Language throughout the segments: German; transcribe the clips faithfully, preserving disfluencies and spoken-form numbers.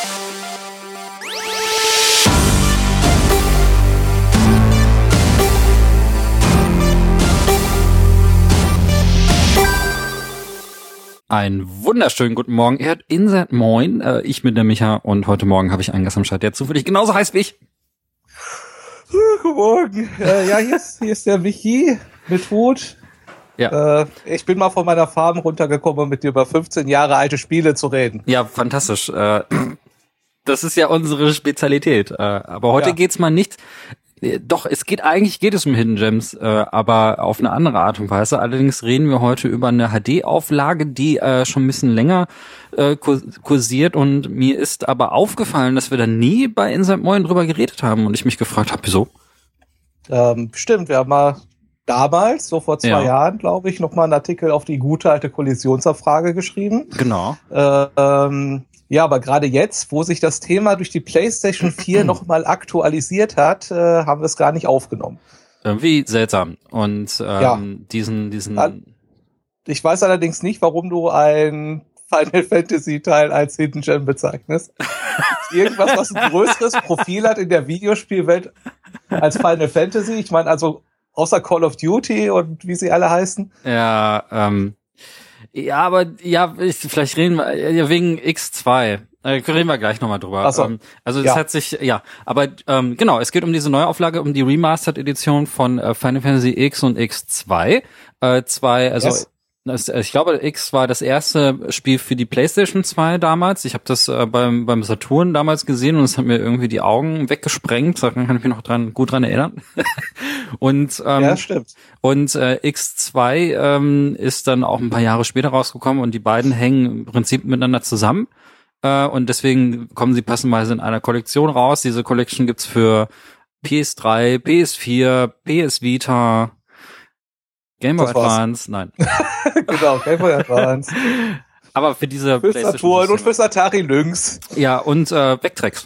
Einen wunderschönen guten Morgen. Ihr hört Insert Moin. Äh, ich bin der Micha und heute Morgen habe ich einen Gast am Start, der zufällig genauso heißt wie ich. Guten Morgen. Äh, ja, hier ist, hier ist der Michi mit Hut. Ja. Äh, ich bin mal von meiner Farm runtergekommen, um mit dir über fünfzehn Jahre alte Spiele zu reden. Ja, fantastisch. Äh, das ist ja unsere Spezialität. Äh, aber heute ja. geht's mal nicht... Doch, es geht eigentlich geht es um Hidden Gems, äh, aber auf eine andere Art und Weise. Allerdings reden wir heute über eine H D-Auflage, die äh, schon ein bisschen länger äh, kursiert, und mir ist aber aufgefallen, dass wir da nie bei Insert Moin drüber geredet haben und ich mich gefragt habe, wieso? Ähm, stimmt, wir haben mal damals, so vor zwei ja. Jahren, glaube ich, noch mal einen Artikel auf die gute alte Kollisionsabfrage geschrieben. Genau. Äh, ähm, Ja, aber gerade jetzt, wo sich das Thema durch die PlayStation vier nochmal aktualisiert hat, äh, haben wir es gar nicht aufgenommen. Irgendwie seltsam. Und ähm, ja. diesen, diesen. Ich weiß allerdings nicht, warum du ein Final Fantasy Teil als Hidden Gem bezeichnest. Irgendwas, was ein größeres Profil hat in der Videospielwelt als Final Fantasy. Ich meine, also außer Call of Duty und wie sie alle heißen. Ja, ähm. Ja, aber ja, ich, vielleicht reden wir ja, wegen X zwei. Äh, reden wir gleich nochmal drüber. Ach so. Ähm, also es ja. hat sich, ja, aber ähm, genau, es geht um diese Neuauflage, um die Remastered-Edition von äh, Final Fantasy X und X zwei. Äh, zwei, also yes. das, ich glaube, X war das erste Spiel für die PlayStation zwei damals. Ich habe das äh, beim beim Saturn damals gesehen und es hat mir irgendwie die Augen weggesprengt. Da kann ich mich noch dran gut dran erinnern. Und ähm, ja, stimmt. Und äh, X zwei ähm, ist dann auch ein paar Jahre später rausgekommen und die beiden hängen im Prinzip miteinander zusammen. Äh, und deswegen kommen sie passenderweise in einer Kollektion raus. Diese Collection gibt's für P S drei, P S vier, P S Vita, Game Boy Advance, nein. Genau, Game Boy Advance. Aber für diese für Saturn und für Atari Lynx. Ja, und äh, Vectrex.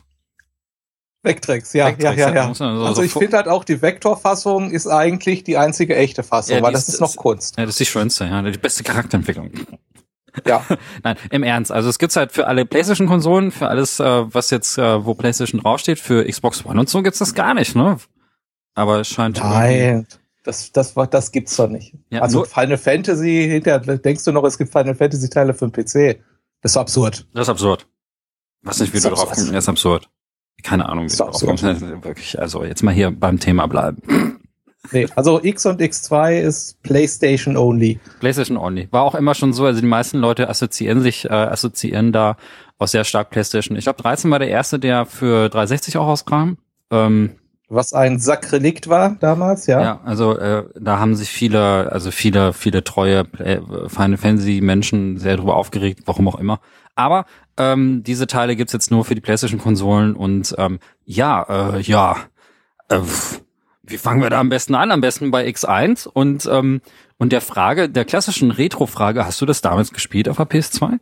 Vectrex, ja, Vectrex, ja, ja, ja. So, also ich so finde halt auch, die Vector-Fassung ist eigentlich die einzige echte Fassung, ja, weil das ist, ist noch Kunst. Ja, das ist die schönste, ja, die beste Charakterentwicklung. Ja. Nein, im Ernst. Also es gibt's halt für alle PlayStation-Konsolen, für alles, äh, was jetzt, äh, wo PlayStation draufsteht, für Xbox One und so gibt's das gar nicht, ne? Aber es scheint... Nein, das, das, das gibt's doch nicht. Ja, also Final Fantasy, hinterher denkst du noch, es gibt Final Fantasy-Teile für den P C. Das ist absurd. Das ist absurd. Was nicht, wie du drauf kommst, das ist absurd. Keine Ahnung, wie du drauf kommst. Wirklich, also jetzt mal hier beim Thema bleiben. Nee, also X und X zwei ist PlayStation only. PlayStation only. War auch immer schon so, also die meisten Leute assoziieren sich, äh, assoziieren da auch sehr stark PlayStation. Ich glaube, dreizehn war der erste, der für dreihundertsechzig auch rauskam. Ähm, Was ein Sakrelikt war damals, ja. Ja, also äh, da haben sich viele, also viele, viele treue äh, Final Fantasy Menschen sehr drüber aufgeregt, warum auch immer. Aber ähm, diese Teile gibt's jetzt nur für die PlayStation-Konsolen und ähm, ja, äh, ja, äh, wie fangen wir da am besten an? Am besten bei X eins und ähm, und der Frage, der klassischen Retro-Frage, hast du das damals gespielt auf der P S zwei?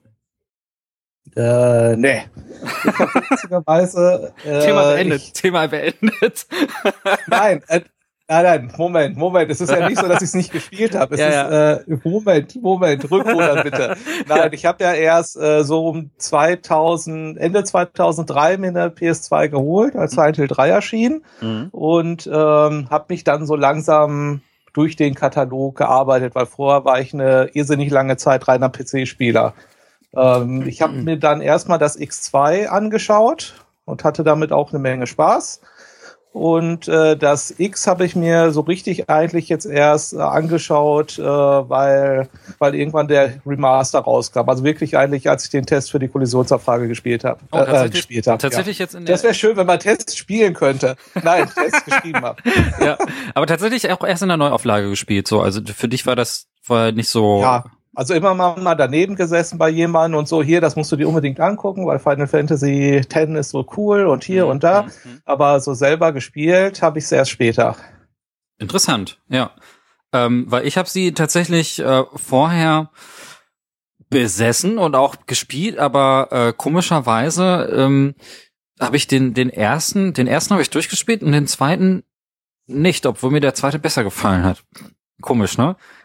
Äh, nee. Ich hab witzigerweise, äh, Thema beendet. Ich, Thema beendet. Nein, äh, nein, nein, Moment, Moment. Es ist ja nicht so, dass ich es nicht gespielt habe. Es ja, ist, ja. Äh, Moment, Moment, Rückruder bitte. Nein, ja. Ich habe ja erst äh, so um zweitausend, Ende zweitausenddrei mir eine P S zwei geholt, als Silent Hill drei erschien. Mhm. Und ähm, habe mich dann so langsam durch den Katalog gearbeitet, weil vorher war ich eine irrsinnig lange Zeit reiner P C-Spieler. Ähm, ich habe mir dann erstmal das X zwei angeschaut und hatte damit auch eine Menge Spaß. Und äh, das X habe ich mir so richtig eigentlich jetzt erst äh, angeschaut, äh, weil weil irgendwann der Remaster rauskam. Also wirklich eigentlich, als ich den Test für die Kollisionsabfrage gespielt habe. Oh, tatsächlich, äh, gespielt hab, tatsächlich ja. jetzt in der Das wäre schön, wenn man Tests spielen könnte. Nein, Tests geschrieben habe. Ja, aber tatsächlich auch erst in der Neuauflage gespielt. So, also für dich war das war nicht so. Ja. Also immer mal, mal daneben gesessen bei jemandem und so, hier, das musst du dir unbedingt angucken, weil Final Fantasy X ist so cool und hier mhm. und da. Mhm. Aber so selber gespielt habe ich es erst später. Interessant, ja. Ähm, weil ich habe sie tatsächlich äh, vorher besessen und auch gespielt, aber äh, komischerweise ähm, habe ich den den ersten, den ersten habe ich durchgespielt und den zweiten nicht, obwohl mir der zweite besser gefallen hat. Komisch, ne?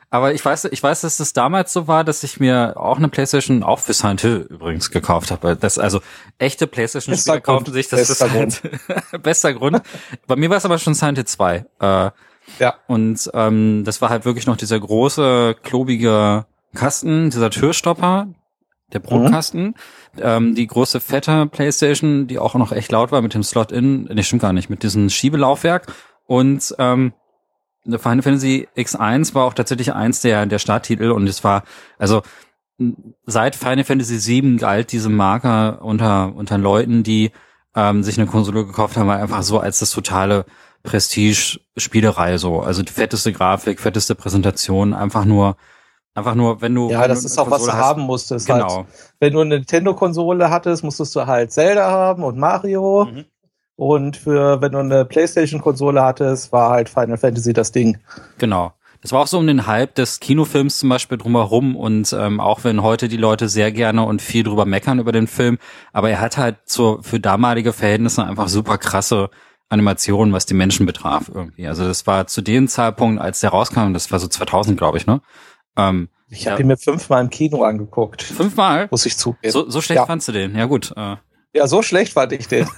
Aber ich weiß, ich weiß, dass es damals so war, dass ich mir auch eine PlayStation, auch für Silent Hill übrigens, gekauft habe. Das, also echte PlayStation-Spieler kaufen sich das. Bester Grund. Bester Grund. Bei mir war es aber schon Silent Hill zwei. Äh, ja. Und ähm, das war halt wirklich noch dieser große, klobige Kasten, dieser Türstopper, der Brotkasten. Mhm. Ähm, die große, fette PlayStation, die auch noch echt laut war mit dem Slot-In. Nee, stimmt gar nicht, mit diesem Schiebelaufwerk. Und ähm, Final Fantasy X eins war auch tatsächlich eins der der Starttitel und es war, also seit Final Fantasy sieben galt diese Marke unter unter Leuten, die ähm, sich eine Konsole gekauft haben, einfach so als das totale Prestige-Spielerei so. Also die fetteste Grafik, fetteste Präsentation, einfach nur Einfach nur, wenn du... Ja, wenn das du ist auch, was du hast, haben musstest. Genau. Halt, wenn du eine Nintendo-Konsole hattest, musstest du halt Zelda haben und Mario. Mhm. Und für, wenn du eine PlayStation-Konsole hattest, war halt Final Fantasy das Ding. Genau. Das war auch so um den Hype des Kinofilms zum Beispiel drumherum und ähm, auch wenn heute die Leute sehr gerne und viel drüber meckern über den Film, aber er hat halt so für damalige Verhältnisse einfach super krasse Animationen, was die Menschen betraf irgendwie. Also das war zu dem Zeitpunkt, als der rauskam, das war so zweitausend, glaube ich, ne? Ähm, ich habe ja. ihn mir fünfmal im Kino angeguckt. Fünfmal? Muss ich zugeben. So, so schlecht ja. fandst du den? Ja gut. Äh. Ja, so schlecht fand ich den.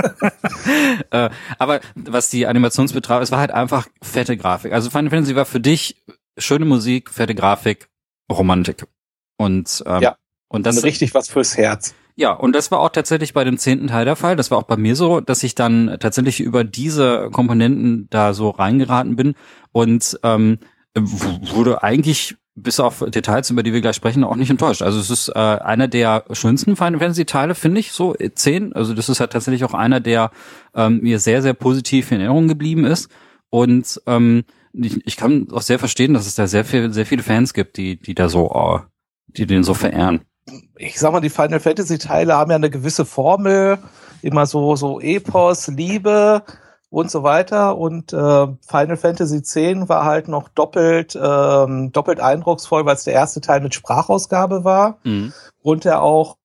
äh, aber was die Animations betraf, es war halt einfach fette Grafik. Also Final Fantasy war für dich schöne Musik, fette Grafik, Romantik. Und, ähm, ja, und das und richtig was fürs Herz. Ja, und das war auch tatsächlich bei dem zehnten Teil der Fall. Das war auch bei mir so, dass ich dann tatsächlich über diese Komponenten da so reingeraten bin und ähm, wurde eigentlich bis auf Details, über die wir gleich sprechen, auch nicht enttäuscht. Also es ist äh, einer der schönsten Final Fantasy Teile, finde ich, so zehn. Also das ist halt tatsächlich auch einer, der ähm, mir sehr, sehr positiv in Erinnerung geblieben ist. Und ähm, ich, ich kann auch sehr verstehen, dass es da sehr viel, sehr viele Fans gibt, die, die da so, oh, die den so verehren. Ich sag mal, die Final Fantasy Teile haben ja eine gewisse Formel, immer so, so Epos, Liebe und so weiter. Und äh, Final Fantasy X war halt noch doppelt ähm, doppelt eindrucksvoll, weil es der erste Teil mit Sprachausgabe war. Mhm. Und der auch,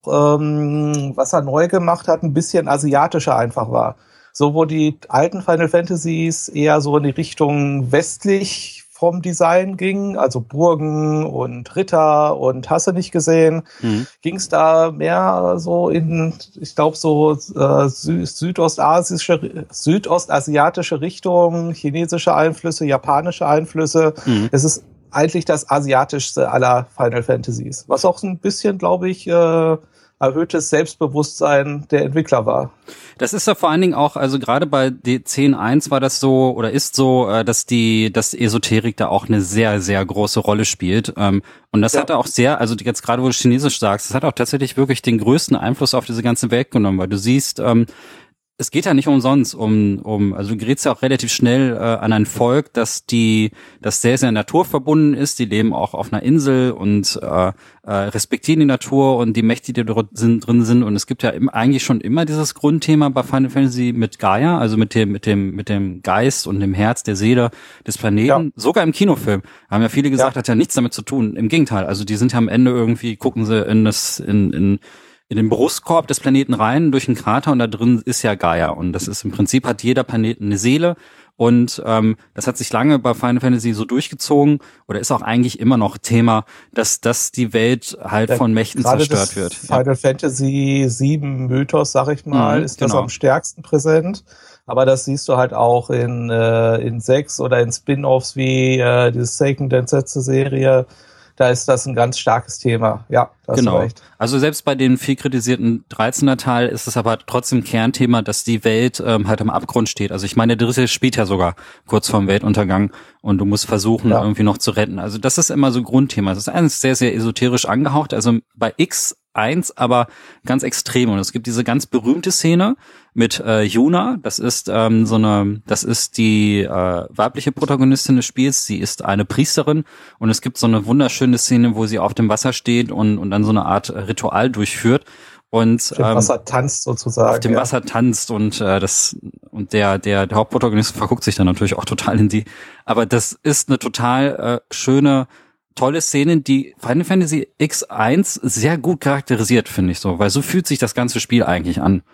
ähm, was er neu gemacht hat, ein bisschen asiatischer einfach war. So, wo die alten Final Fantasies eher so in die Richtung westlich vom Design ging, also Burgen und Ritter und hast du nicht gesehen, mhm. ging es da mehr so in, ich glaube, so äh, Sü- südostasische, südostasiatische Richtung, chinesische Einflüsse, japanische Einflüsse. Mhm. Es ist eigentlich das asiatischste aller Final Fantasies, was auch so ein bisschen, glaube ich, äh, erhöhtes Selbstbewusstsein der Entwickler war. Das ist ja vor allen Dingen auch, also gerade bei D zehn Punkt eins war das so oder ist so, dass die, dass Esoterik da auch eine sehr, sehr große Rolle spielt. Und das ja. hat auch sehr, also jetzt gerade wo du Chinesisch sagst, das hat auch tatsächlich wirklich den größten Einfluss auf diese ganze Welt genommen, weil du siehst, es geht ja nicht umsonst um, um, also du gerätst ja auch relativ schnell äh, an ein Volk, das die, das sehr, sehr naturverbunden ist. Die leben auch auf einer Insel und äh, äh, respektieren die Natur und die Mächte, die dort sind, drin sind. Und es gibt ja im, eigentlich schon immer dieses Grundthema bei Final Fantasy mit Gaia, also mit dem, mit dem, mit dem Geist und dem Herz der Seele des Planeten. Ja. Sogar im Kinofilm haben ja viele gesagt, ja. hat ja nichts damit zu tun. Im Gegenteil, also die sind ja am Ende irgendwie, gucken sie in das, in, in in den Brustkorb des Planeten rein durch einen Krater und da drin ist ja Gaia und das ist im Prinzip hat jeder Planet eine Seele und ähm, das hat sich lange bei Final Fantasy so durchgezogen oder ist auch eigentlich immer noch Thema, dass dass die Welt halt ja, von Mächten zerstört wird. Final ja. Fantasy sieben Mythos, sag ich mal, mhm, ist genau. das am stärksten präsent. Aber das siehst du halt auch in äh, in sechs oder in Spin-offs wie äh, diese Seiken Densetsu Serie. Da ist das ein ganz starkes Thema. Ja, da hast genau. du recht. Also selbst bei den viel kritisierten dreizehner Teil ist es aber trotzdem Kernthema, dass die Welt ähm, halt am Abgrund steht. Also ich meine, der dritte spielt ja sogar kurz vorm Weltuntergang und du musst versuchen, ja. irgendwie noch zu retten. Also das ist immer so Grundthema. Das ist eines sehr, sehr esoterisch angehaucht. Also bei X eins aber ganz extrem. Und es gibt diese ganz berühmte Szene mit äh, Yuna. Das ist ähm, so eine, das ist die äh, weibliche Protagonistin des Spiels. Sie ist eine Priesterin und es gibt so eine wunderschöne Szene, wo sie auf dem Wasser steht und und dann so eine Art Ritual durchführt und auf dem ähm, Wasser tanzt sozusagen. Auf dem ja. Wasser tanzt und äh, das und der der der Hauptprotagonist verguckt sich dann natürlich auch total in die. Aber das ist eine total äh, schöne tolle Szenen, die Final Fantasy X eins sehr gut charakterisiert, finde ich so, weil so fühlt sich das ganze Spiel eigentlich an,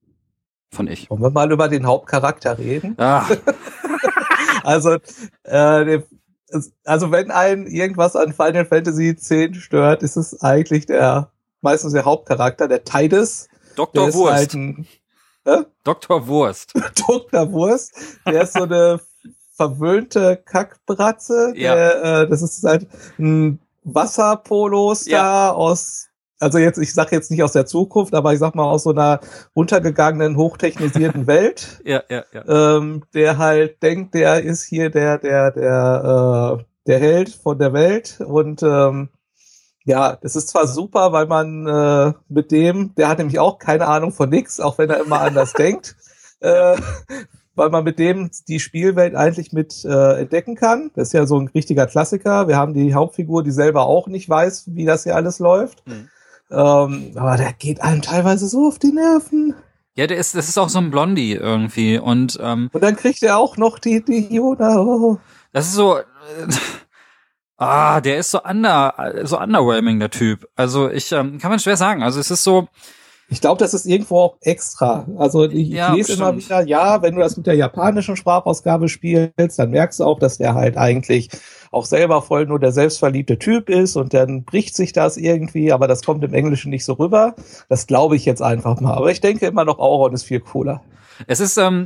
fand ich. Wollen wir mal über den Hauptcharakter reden? Ah. Also, äh, also wenn einen irgendwas an Final Fantasy X stört, ist es eigentlich der, meistens der Hauptcharakter, der Tidus. Doktor Wurst. Halt ein, äh? Doktor Wurst. Doktor Wurst. Der ist so eine verwöhnte Kackbratze. Ja. Der, äh, das ist halt ein Wasserpolo-Star ja. aus, also jetzt, ich sag jetzt nicht aus der Zukunft, aber ich sag mal aus so einer untergegangenen, hochtechnisierten Welt. Ja, ja, ja. Ähm, der halt denkt, der ist hier der, der, der, äh, der Held von der Welt und ähm, ja, das ist zwar super, weil man äh, mit dem, der hat nämlich auch keine Ahnung von nix, auch wenn er immer anders denkt, äh, weil man mit dem die Spielwelt eigentlich mit äh, entdecken kann. Das ist ja so ein richtiger Klassiker. Wir haben die Hauptfigur, die selber auch nicht weiß, wie das hier alles läuft. Mhm. Ähm, aber der geht einem teilweise so auf die Nerven. Ja, der ist, das ist auch so ein Blondie irgendwie und ähm, und dann kriegt er auch noch die die Yoda. Oh. Das ist so. Äh, Ah, der ist so under, so underwhelming, der Typ. Also ich, ähm, kann man schwer sagen. Also es ist so. Ich glaube, das ist irgendwo auch extra. Also ich, ja, ich lese bestimmt. immer wieder, ja, wenn du das mit der japanischen Sprachausgabe spielst, dann merkst du auch, dass der halt eigentlich auch selber voll nur der selbstverliebte Typ ist und dann bricht sich das irgendwie, aber das kommt im Englischen nicht so rüber. Das glaube ich jetzt einfach mal. Aber ich denke immer noch, Auron ist viel cooler. Es ist, ähm,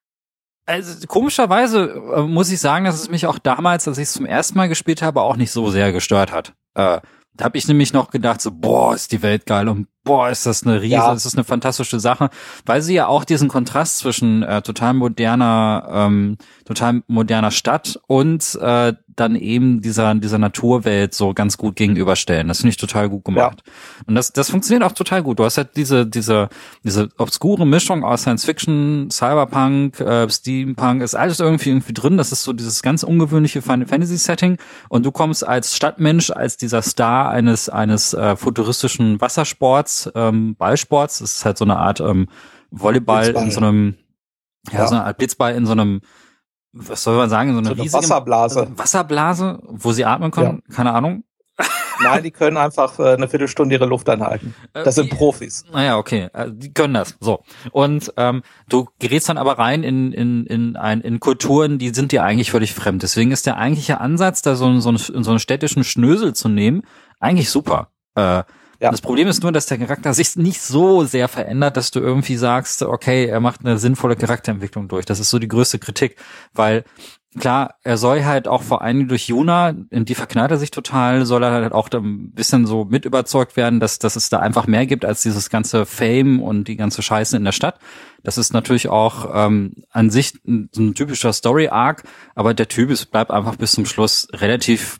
Also komischerweise äh, muss ich sagen, dass es mich auch damals, als ich es zum ersten Mal gespielt habe, auch nicht so sehr gestört hat. Äh, da habe ich nämlich noch gedacht, so boah, ist die Welt geil und boah, ist das eine riese, ja. ist das eine fantastische Sache, weil sie ja auch diesen Kontrast zwischen äh, total moderner, ähm, total moderner Stadt und äh, dann eben dieser dieser Naturwelt so ganz gut gegenüberstellen. Das finde ich total gut gemacht. Ja. Und das das funktioniert auch total gut. Du hast halt diese diese diese obskure Mischung aus Science Fiction, Cyberpunk, äh, Steampunk, ist alles irgendwie irgendwie drin. Das ist so dieses ganz ungewöhnliche Final Fantasy Setting und du kommst als Stadtmensch, als dieser Star eines eines äh, futuristischen Wassersports, ähm, Ballsports. Das ist halt so eine Art ähm, Volleyball Blitzball. in so einem ja, ja so eine Art Blitzball in so einem, was soll man sagen, so eine, so eine riesige Wasserblase. Wasserblase, wo sie atmen können, ja. Keine Ahnung. Nein, die können einfach äh, eine Viertelstunde ihre Luft anhalten. Das sind Profis. Naja, okay, die können das. So. Und ähm, du gerätst dann aber rein in in in ein in Kulturen, die sind dir eigentlich völlig fremd. Deswegen ist der eigentliche Ansatz, da so, so, einen, so einen städtischen Schnösel zu nehmen, eigentlich super. Äh, Ja. Das Problem ist nur, dass der Charakter sich nicht so sehr verändert, dass du irgendwie sagst, okay, er macht eine sinnvolle Charakterentwicklung durch. Das ist so die größte Kritik, weil klar, er soll halt auch vor allem durch Yuna, in die verknallt er sich total, soll er halt auch da ein bisschen so mit überzeugt werden, dass, dass es da einfach mehr gibt als dieses ganze Fame und die ganze Scheiße in der Stadt. Das ist natürlich auch ähm, an sich ein, so ein typischer Story-Arc, aber der Typ ist, bleibt einfach bis zum Schluss relativ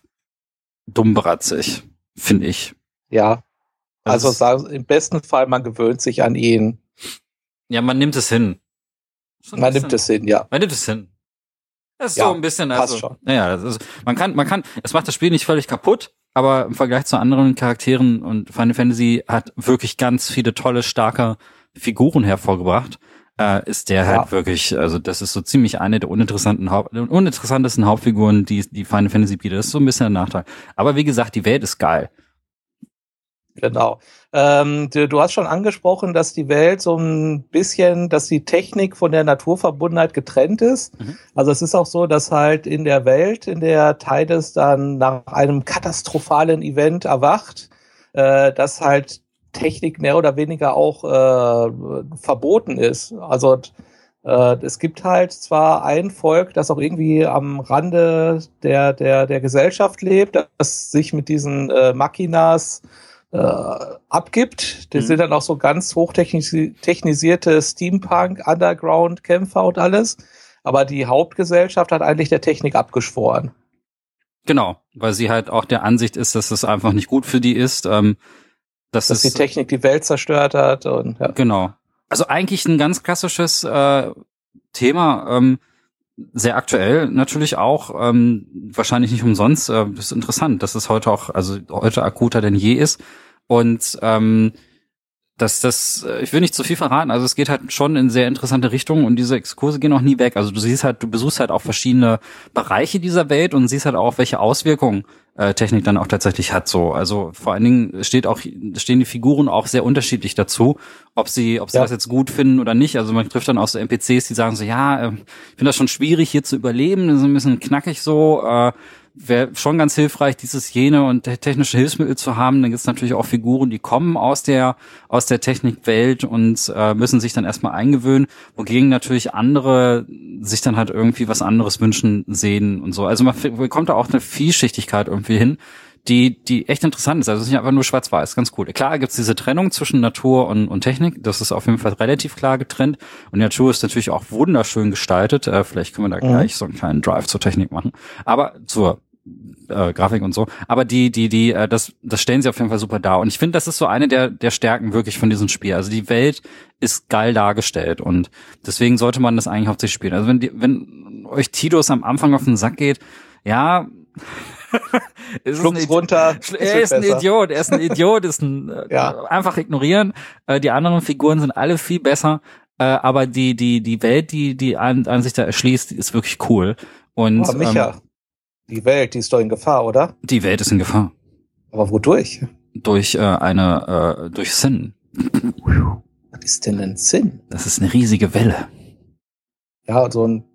dummbratzig, finde ich. Ja. Also sagen, im besten Fall, man gewöhnt sich an ihn. Ja, man nimmt es hin. Schon man nimmt es hin, ja. Man nimmt es hin. Das ist ja, so ein bisschen, also, passt schon. Naja, das ist, man kann, man kann, es macht das Spiel nicht völlig kaputt, aber im Vergleich zu anderen Charakteren und Final Fantasy hat wirklich ganz viele tolle, starke Figuren hervorgebracht, äh, ist der ja. halt wirklich, also das ist so ziemlich eine der uninteressanten Haupt, uninteressantesten Hauptfiguren, die, die Final Fantasy bietet. Das ist so ein bisschen ein Nachteil. Aber wie gesagt, die Welt ist geil. Genau. Ähm, du, du hast schon angesprochen, dass die Welt so ein bisschen, dass die Technik von der Naturverbundenheit getrennt ist. Mhm. Also es ist auch so, dass halt in der Welt, in der Tidus dann nach einem katastrophalen Event erwacht, äh, dass halt Technik mehr oder weniger auch äh, verboten ist. Also äh, es gibt halt zwar ein Volk, das auch irgendwie am Rande der der der Gesellschaft lebt, das sich mit diesen äh, Machinas Äh, abgibt. Das mhm. sind dann auch so ganz hochtechnisierte Steampunk-Underground-Kämpfer und alles. Aber die Hauptgesellschaft hat eigentlich der Technik abgeschworen. Genau, weil sie halt auch der Ansicht ist, dass es einfach nicht gut für die ist. Ähm, dass dass es, die Technik die Welt zerstört hat. Und ja. Genau. Also eigentlich ein ganz klassisches äh, Thema, ähm, sehr aktuell natürlich auch, ähm, wahrscheinlich nicht umsonst. Äh, das ist interessant, dass es heute auch, also heute akuter denn je ist. Und ähm, dass das, ich will nicht zu viel verraten, also es geht halt schon in sehr interessante Richtungen und diese Exkurse gehen auch nie weg. Also du siehst halt, du besuchst halt auch verschiedene Bereiche dieser Welt und siehst halt auch, welche Auswirkungen äh, Technik dann auch tatsächlich hat. So, also vor allen Dingen steht auch, stehen die Figuren auch sehr unterschiedlich dazu, ob sie, ob sie ja. das jetzt gut finden oder nicht. Also man trifft dann auch so N P Cs, die sagen so, ja, äh, ich finde das schon schwierig hier zu überleben, das ist ein bisschen knackig so. Äh, wäre schon ganz hilfreich, dieses jene und technische Hilfsmittel zu haben. Dann gibt es natürlich auch Figuren, die kommen aus der aus der Technikwelt und äh, müssen sich dann erstmal eingewöhnen, wogegen natürlich andere sich dann halt irgendwie was anderes wünschen, sehen und so. Also man bekommt da auch eine Vielschichtigkeit irgendwie hin, die die echt interessant ist. Also es ist nicht einfach nur schwarz-weiß, ganz cool. Klar gibt's diese Trennung zwischen Natur und, und Technik, das ist auf jeden Fall relativ klar getrennt und die Natur ist natürlich auch wunderschön gestaltet. Äh, vielleicht können wir da mhm. gleich so einen kleinen Drive zur Technik machen, aber zur äh, Grafik und so. Aber die die die äh, das das stellen sie auf jeden Fall super dar und ich finde, das ist so eine der der Stärken wirklich von diesem Spiel. Also die Welt ist geil dargestellt und deswegen sollte man das eigentlich hauptsächlich spielen. Also wenn die, wenn euch Tidus am Anfang auf den Sack geht, ja, ist Schluck's runter. Er ist ein besser. Idiot, er ist ein Idiot, ist ein ja. einfach ignorieren. Äh, die anderen Figuren sind alle viel besser, äh, aber die die die Welt, die die an, an sich da erschließt, die ist wirklich cool. Und oh, Micha, ähm, die Welt, die ist doch in Gefahr, oder? Die Welt ist in Gefahr. Aber wodurch? Durch äh, eine äh, durch Sin. Was ist denn ein Sin? Das ist eine riesige Welle. Ja, so ein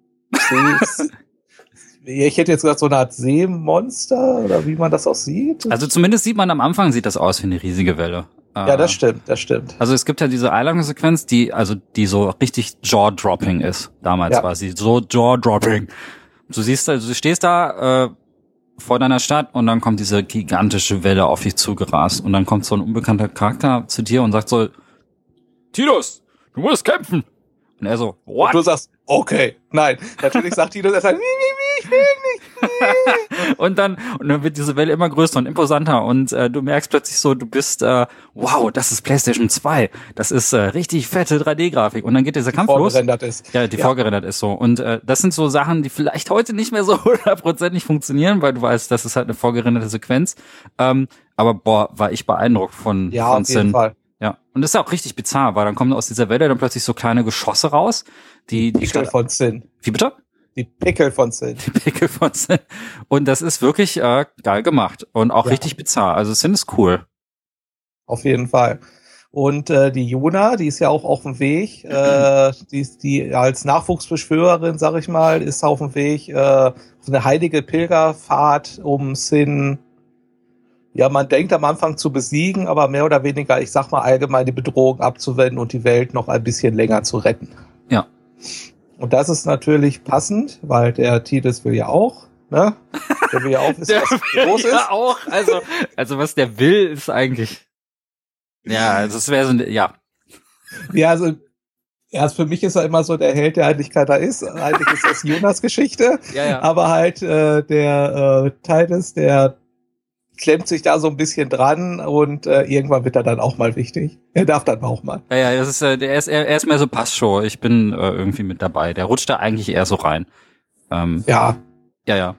ich hätte jetzt gesagt, so eine Art Seemonster oder wie man das auch sieht. Also zumindest sieht man am Anfang, sieht das aus wie eine riesige Welle. Ja, das stimmt, das stimmt. Also es gibt ja diese Einladungssequenz, die also die so richtig Jaw-Dropping ist. Damals ja. war sie so Jaw-Dropping. Du siehst, also du stehst da äh, vor deiner Stadt und dann kommt diese gigantische Welle auf dich zugerast und dann kommt so ein unbekannter Charakter zu dir und sagt so, Tidus, du musst kämpfen. Und er so, what? Und du sagst, okay, nein. Natürlich sagt Tidus, er sagt, wie, wie, wie, ich will nicht. und dann und dann wird diese Welle immer größer und imposanter und äh, du merkst plötzlich so, du bist, äh, wow, das ist PlayStation zwei. Das ist äh, richtig fette drei D-Grafik. Und dann geht dieser Kampf los. Vorgerendert ist. Ja, die ja. vorgerendert ist so. Und äh, das sind so Sachen, die vielleicht heute nicht mehr so hundertprozentig funktionieren, weil du weißt, das ist halt eine vorgerenderte Sequenz. Ähm, aber boah, war ich beeindruckt von, ja, von auf jeden Sin. Fall. Ja, und das ist auch richtig bizarr, weil dann kommen aus dieser Welle dann plötzlich so kleine Geschosse raus, die die Pickel von Sin. Wie bitte? Die Pickel von Sin. Die Pickel von Sin. Und das ist wirklich äh, geil gemacht und auch ja. richtig bizarr. Also Sin ist cool. Auf jeden Fall. Und äh, die Yuna, die ist ja auch auf dem Weg. Äh, die ist die als Nachwuchsbeschwörerin, sag ich mal, ist auf dem Weg äh, auf eine heilige Pilgerfahrt, um Sin, ja, man denkt am Anfang zu besiegen, aber mehr oder weniger, ich sag mal, allgemein die Bedrohung abzuwenden und die Welt noch ein bisschen länger zu retten. Ja. Und das ist natürlich passend, weil der Tidus will ja auch, ne? Der will ja auch wissen, was groß ist. Ja, auch. Also, also was der will, ist eigentlich, ja, also es wäre so, ja. Ja, also, ja, für mich ist er immer so der Held, der eigentlich keiner ist. Eigentlich ist das Yunas Geschichte. Ja, ja. Aber halt, äh, der, äh, Tidus, der klemmt sich da so ein bisschen dran und äh, irgendwann wird er dann auch mal wichtig. Er darf dann auch mal. Ja, ja, das ist, äh, der ist, er, er ist mehr so Passshow. Ich bin äh, irgendwie mit dabei. Der rutscht da eigentlich eher so rein. Ähm, ja. Ja, ja.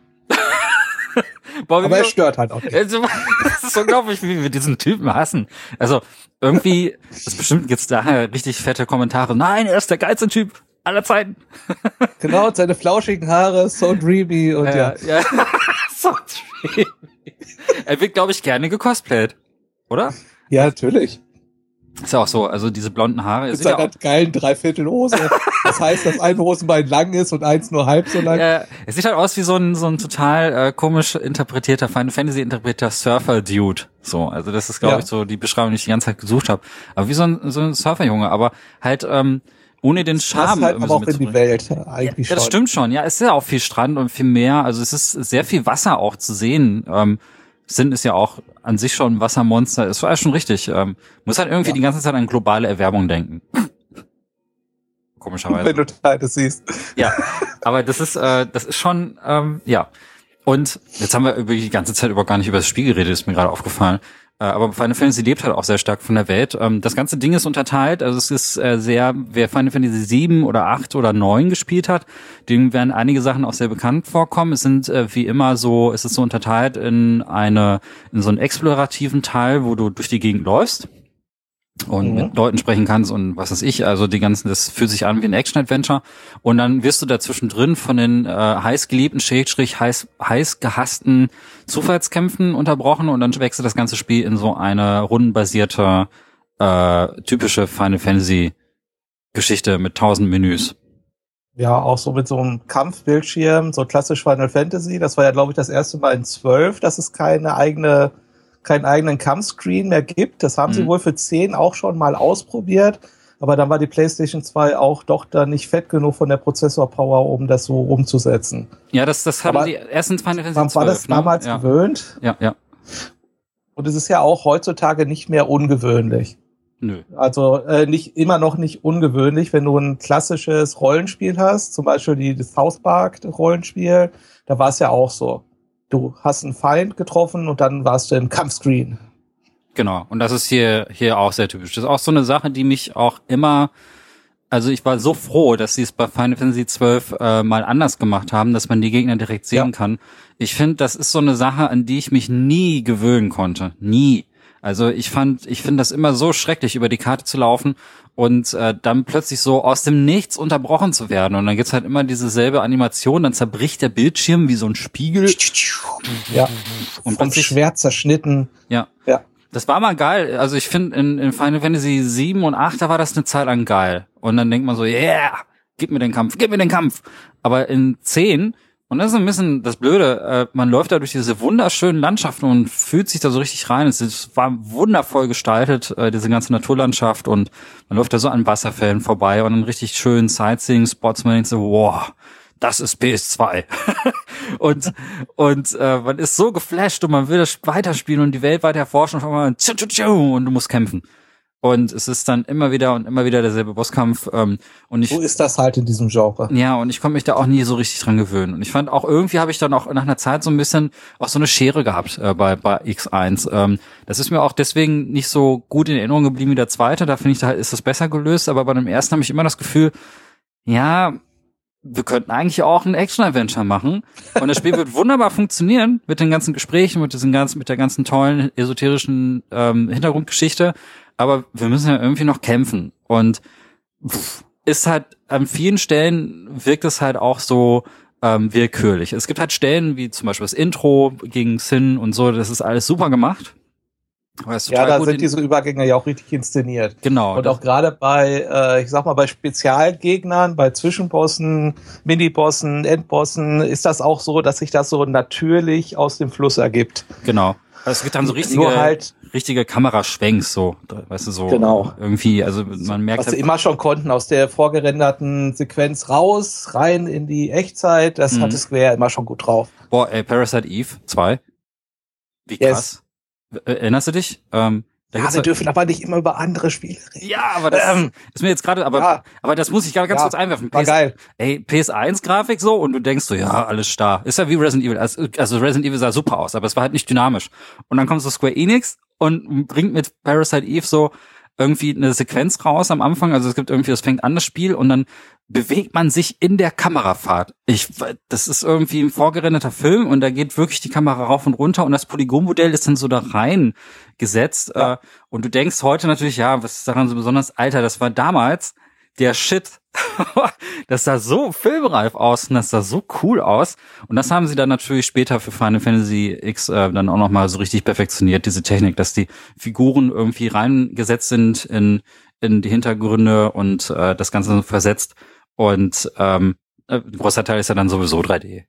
Boah, aber er stört halt auch nicht. Das ist unglaublich, wie wir diesen Typen hassen. Also irgendwie, das bestimmt gibt's daher richtig fette Kommentare. Nein, er ist der geilste Typ aller Zeiten. Genau, und seine flauschigen Haare, so dreamy und ja. ja. ja. So dreamy. Er wird, glaube ich, gerne gecosplayt, oder? Ja, natürlich. Ist ja auch so, also diese blonden Haare. Mit seiner ja auch geilen Dreiviertelhose. Das heißt, dass ein Hosenbein lang ist und eins nur halb so lang. Ja, es sieht halt aus wie so ein so ein total äh, komisch interpretierter, Final Fantasy interpretierter Surfer-Dude. So, also das ist, glaube ja. ich, so die Beschreibung, die ich die ganze Zeit gesucht habe. Aber wie so ein so ein Surferjunge, aber halt ähm, ohne den Charme. Halt aber so auch in die Welt eigentlich ja, das schon. stimmt schon. Ja, es ist ja auch viel Strand und viel Meer. Also es ist sehr viel Wasser auch zu sehen. Ähm, Sin ist ja auch an sich schon ein Wassermonster. Es war ja schon richtig. Ähm, muss halt irgendwie ja. die ganze Zeit an globale Erwärmung denken. Komischerweise. Wenn du Teile siehst. Ja, aber das ist, äh, das ist schon, ähm, ja. Und jetzt haben wir über die ganze Zeit über gar nicht über das Spiel geredet, ist mir gerade aufgefallen. Äh, aber Final Fantasy lebt halt auch sehr stark von der Welt. Ähm, das ganze Ding ist unterteilt, also es ist äh, sehr, wer Final Fantasy sieben oder acht oder neun gespielt hat, dem werden einige Sachen auch sehr bekannt vorkommen. Es sind äh, wie immer so, es ist so unterteilt in eine, in so einen explorativen Teil, wo du durch die Gegend läufst und mhm. mit Leuten sprechen kannst und was weiß ich, also die ganzen, das fühlt sich an wie ein Action-Adventure und dann wirst du dazwischen drin von den äh, heiß geliebten, Schrägstrich, heiß, heiß gehassten Zufallskämpfen unterbrochen und dann wechselt das ganze Spiel in so eine rundenbasierte, äh, typische Final Fantasy Geschichte mit tausend Menüs. Ja, auch so mit so einem Kampfbildschirm, so klassisch Final Fantasy. Das war ja, glaube ich, das erste Mal in zwölf, dass es keine eigene, keinen eigenen Kampfscreen mehr gibt. Das haben mhm. sie wohl für zehn auch schon mal ausprobiert. Aber dann war die PlayStation zwei auch doch da nicht fett genug von der Prozessorpower, um das so umzusetzen. Ja, das, das haben die ersten Final Fantasy zwölf. Man war das ne? damals ja. gewöhnt. Ja, ja. Und es ist ja auch heutzutage nicht mehr ungewöhnlich. Nö. Also äh, nicht immer noch nicht ungewöhnlich, wenn du ein klassisches Rollenspiel hast, zum Beispiel die, das South Park Rollenspiel, da war es ja auch so. Du hast einen Feind getroffen und dann warst du im Kampfscreen. Genau, und das ist hier hier auch sehr typisch. Das ist auch so eine Sache, die mich auch immer, also ich war so froh, dass sie es bei Final Fantasy zwölf äh, mal anders gemacht haben, dass man die Gegner direkt sehen ja. kann. Ich finde, das ist so eine Sache, an die ich mich nie gewöhnen konnte. Nie. Also ich fand, ich finde das immer so schrecklich, über die Karte zu laufen und äh, dann plötzlich so aus dem Nichts unterbrochen zu werden. Und dann gibt's halt immer diese selbe Animation, dann zerbricht der Bildschirm wie so ein Spiegel. Ja, und vom Schwert zerschnitten. Ja. Ja. Das war mal geil. Also ich finde, in, in Final Fantasy sieben und acht, da war das eine Zeit lang geil. Und dann denkt man so, yeah, gib mir den Kampf, gib mir den Kampf. Aber in zehn, und das ist ein bisschen das Blöde, äh, man läuft da durch diese wunderschönen Landschaften und fühlt sich da so richtig rein. Es ist, war wundervoll gestaltet, äh, diese ganze Naturlandschaft. Und man läuft da so an Wasserfällen vorbei und an richtig schönen Sightseeing-Spots. Man denkt so, wow, das ist P S zwei. und und äh, man ist so geflasht und man will das weiterspielen und die Welt weiter erforschen und, einmal, tschu, tschu, tschu, und du musst kämpfen. Und es ist dann immer wieder und immer wieder derselbe Bosskampf. Ähm, und ich, so ist das halt in diesem Genre. Ja, und ich konnte mich da auch nie so richtig dran gewöhnen. Und ich fand auch, irgendwie habe ich dann auch nach einer Zeit so ein bisschen auch so eine Schere gehabt äh, bei bei X eins. Ähm, das ist mir auch deswegen nicht so gut in Erinnerung geblieben wie der zweite. Da finde ich, da ist das besser gelöst. Aber bei dem ersten habe ich immer das Gefühl, ja, wir könnten eigentlich auch ein Action-Adventure machen. Und das Spiel wird wunderbar funktionieren mit den ganzen Gesprächen, mit diesen ganzen, mit der ganzen tollen esoterischen ähm, Hintergrundgeschichte. Aber wir müssen ja irgendwie noch kämpfen. Und pff, ist halt, an vielen Stellen wirkt es halt auch so ähm, willkürlich. Es gibt halt Stellen, wie zum Beispiel das Intro gegen Sin und so, das ist alles super gemacht. Ja, da sind diese Übergänge ja auch richtig inszeniert. Genau. Und auch gerade bei, äh, ich sag mal, bei Spezialgegnern, bei Zwischenbossen, Minibossen, Endbossen, ist das auch so, dass sich das so natürlich aus dem Fluss ergibt. Genau. Also es gibt dann so richtige, halt, richtige Kameraschwenks, so, weißt du, so. Genau. Irgendwie, also man merkt. Was halt, sie immer schon konnten, aus der vorgerenderten Sequenz raus, rein in die Echtzeit, das mhm. hatte Square immer schon gut drauf. Boah, ey, Parasite Eve zwei. Wie krass. Yes. Erinnerst du dich? Ähm, da ja, wir halt dürfen aber nicht immer über andere Spiele reden. Ja, aber das ähm, ist mir jetzt gerade, aber ja. aber das muss ich ganz ja, kurz einwerfen. War P S, geil. Ey, P S eins Grafik so und du denkst so, ja, alles starr. Ist ja wie Resident Evil. Also, also Resident Evil sah super aus, aber es war halt nicht dynamisch. Und dann kommt so Square Enix und bringt mit Parasite Eve so irgendwie eine Sequenz raus am Anfang. Also es gibt irgendwie, es fängt an das Spiel und dann bewegt man sich in der Kamerafahrt. Ich, das ist irgendwie ein vorgerenderter Film und da geht wirklich die Kamera rauf und runter und das Polygonmodell ist dann so da rein gesetzt. Ja. Äh, und du denkst heute natürlich, ja, was ist daran so besonders? Alter, das war damals der Shit. Das sah so filmreif aus und das sah so cool aus. Und das haben sie dann natürlich später für Final Fantasy X äh, dann auch nochmal so richtig perfektioniert, diese Technik, dass die Figuren irgendwie reingesetzt sind in in die Hintergründe und äh, das Ganze so versetzt. Und ähm, ein großer Teil ist ja dann sowieso drei D.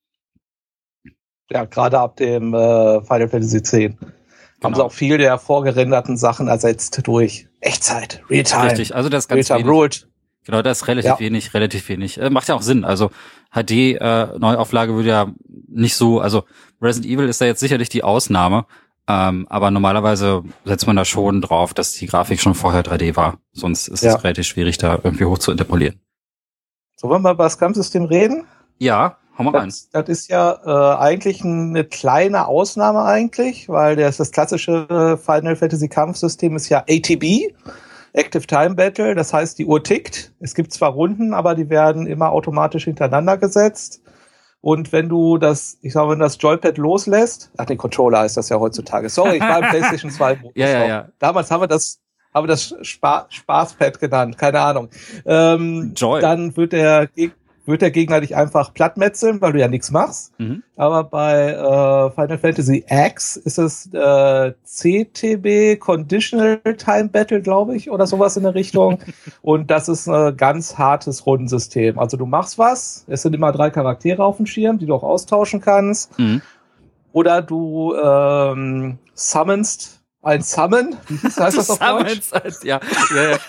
Ja, gerade ab dem äh, Final Fantasy X genau. haben sie auch viel der vorgerenderten Sachen ersetzt durch Echtzeit, Realtime. Richtig, also das ist ganz Realtime Ruled. Genau, das ist relativ ja. wenig, relativ wenig. Äh, macht ja auch Sinn. Also H D-Neuauflage äh, würde ja nicht so, also Resident Evil ist da jetzt sicherlich die Ausnahme, ähm, aber normalerweise setzt man da schon drauf, dass die Grafik schon vorher drei D war. Sonst ist es ja. relativ schwierig, da irgendwie hoch zu interpolieren. So, wollen wir über das Kampfsystem reden? Ja, hau mal rein. Das, das ist ja äh, eigentlich eine kleine Ausnahme eigentlich, weil das, das klassische Final Fantasy Kampfsystem ist ja A T B, Active Time Battle, das heißt, die Uhr tickt. Es gibt zwar Runden, aber die werden immer automatisch hintereinander gesetzt. Und wenn du das, ich sag mal, wenn du das Joypad loslässt, ach, den Controller heißt das ja heutzutage. Sorry, ich war im PlayStation zwei. ja, ja, ja. Damals haben wir das haben wir das Spa- Spaßpad genannt, keine Ahnung. Ähm, Joy. Dann wird der, wird der Gegner dich einfach plattmetzeln, weil du ja nichts machst. Mhm. Aber bei äh, Final Fantasy X ist es äh, C T B, Conditional Time Battle, glaube ich, oder sowas in der Richtung. Und das ist ein ganz hartes Rundensystem. Also du machst was, es sind immer drei Charaktere auf dem Schirm, die du auch austauschen kannst. Mhm. Oder du ähm, summonst ein Summon. Wie heißt das auf Deutsch? Als, ja, ja, ja.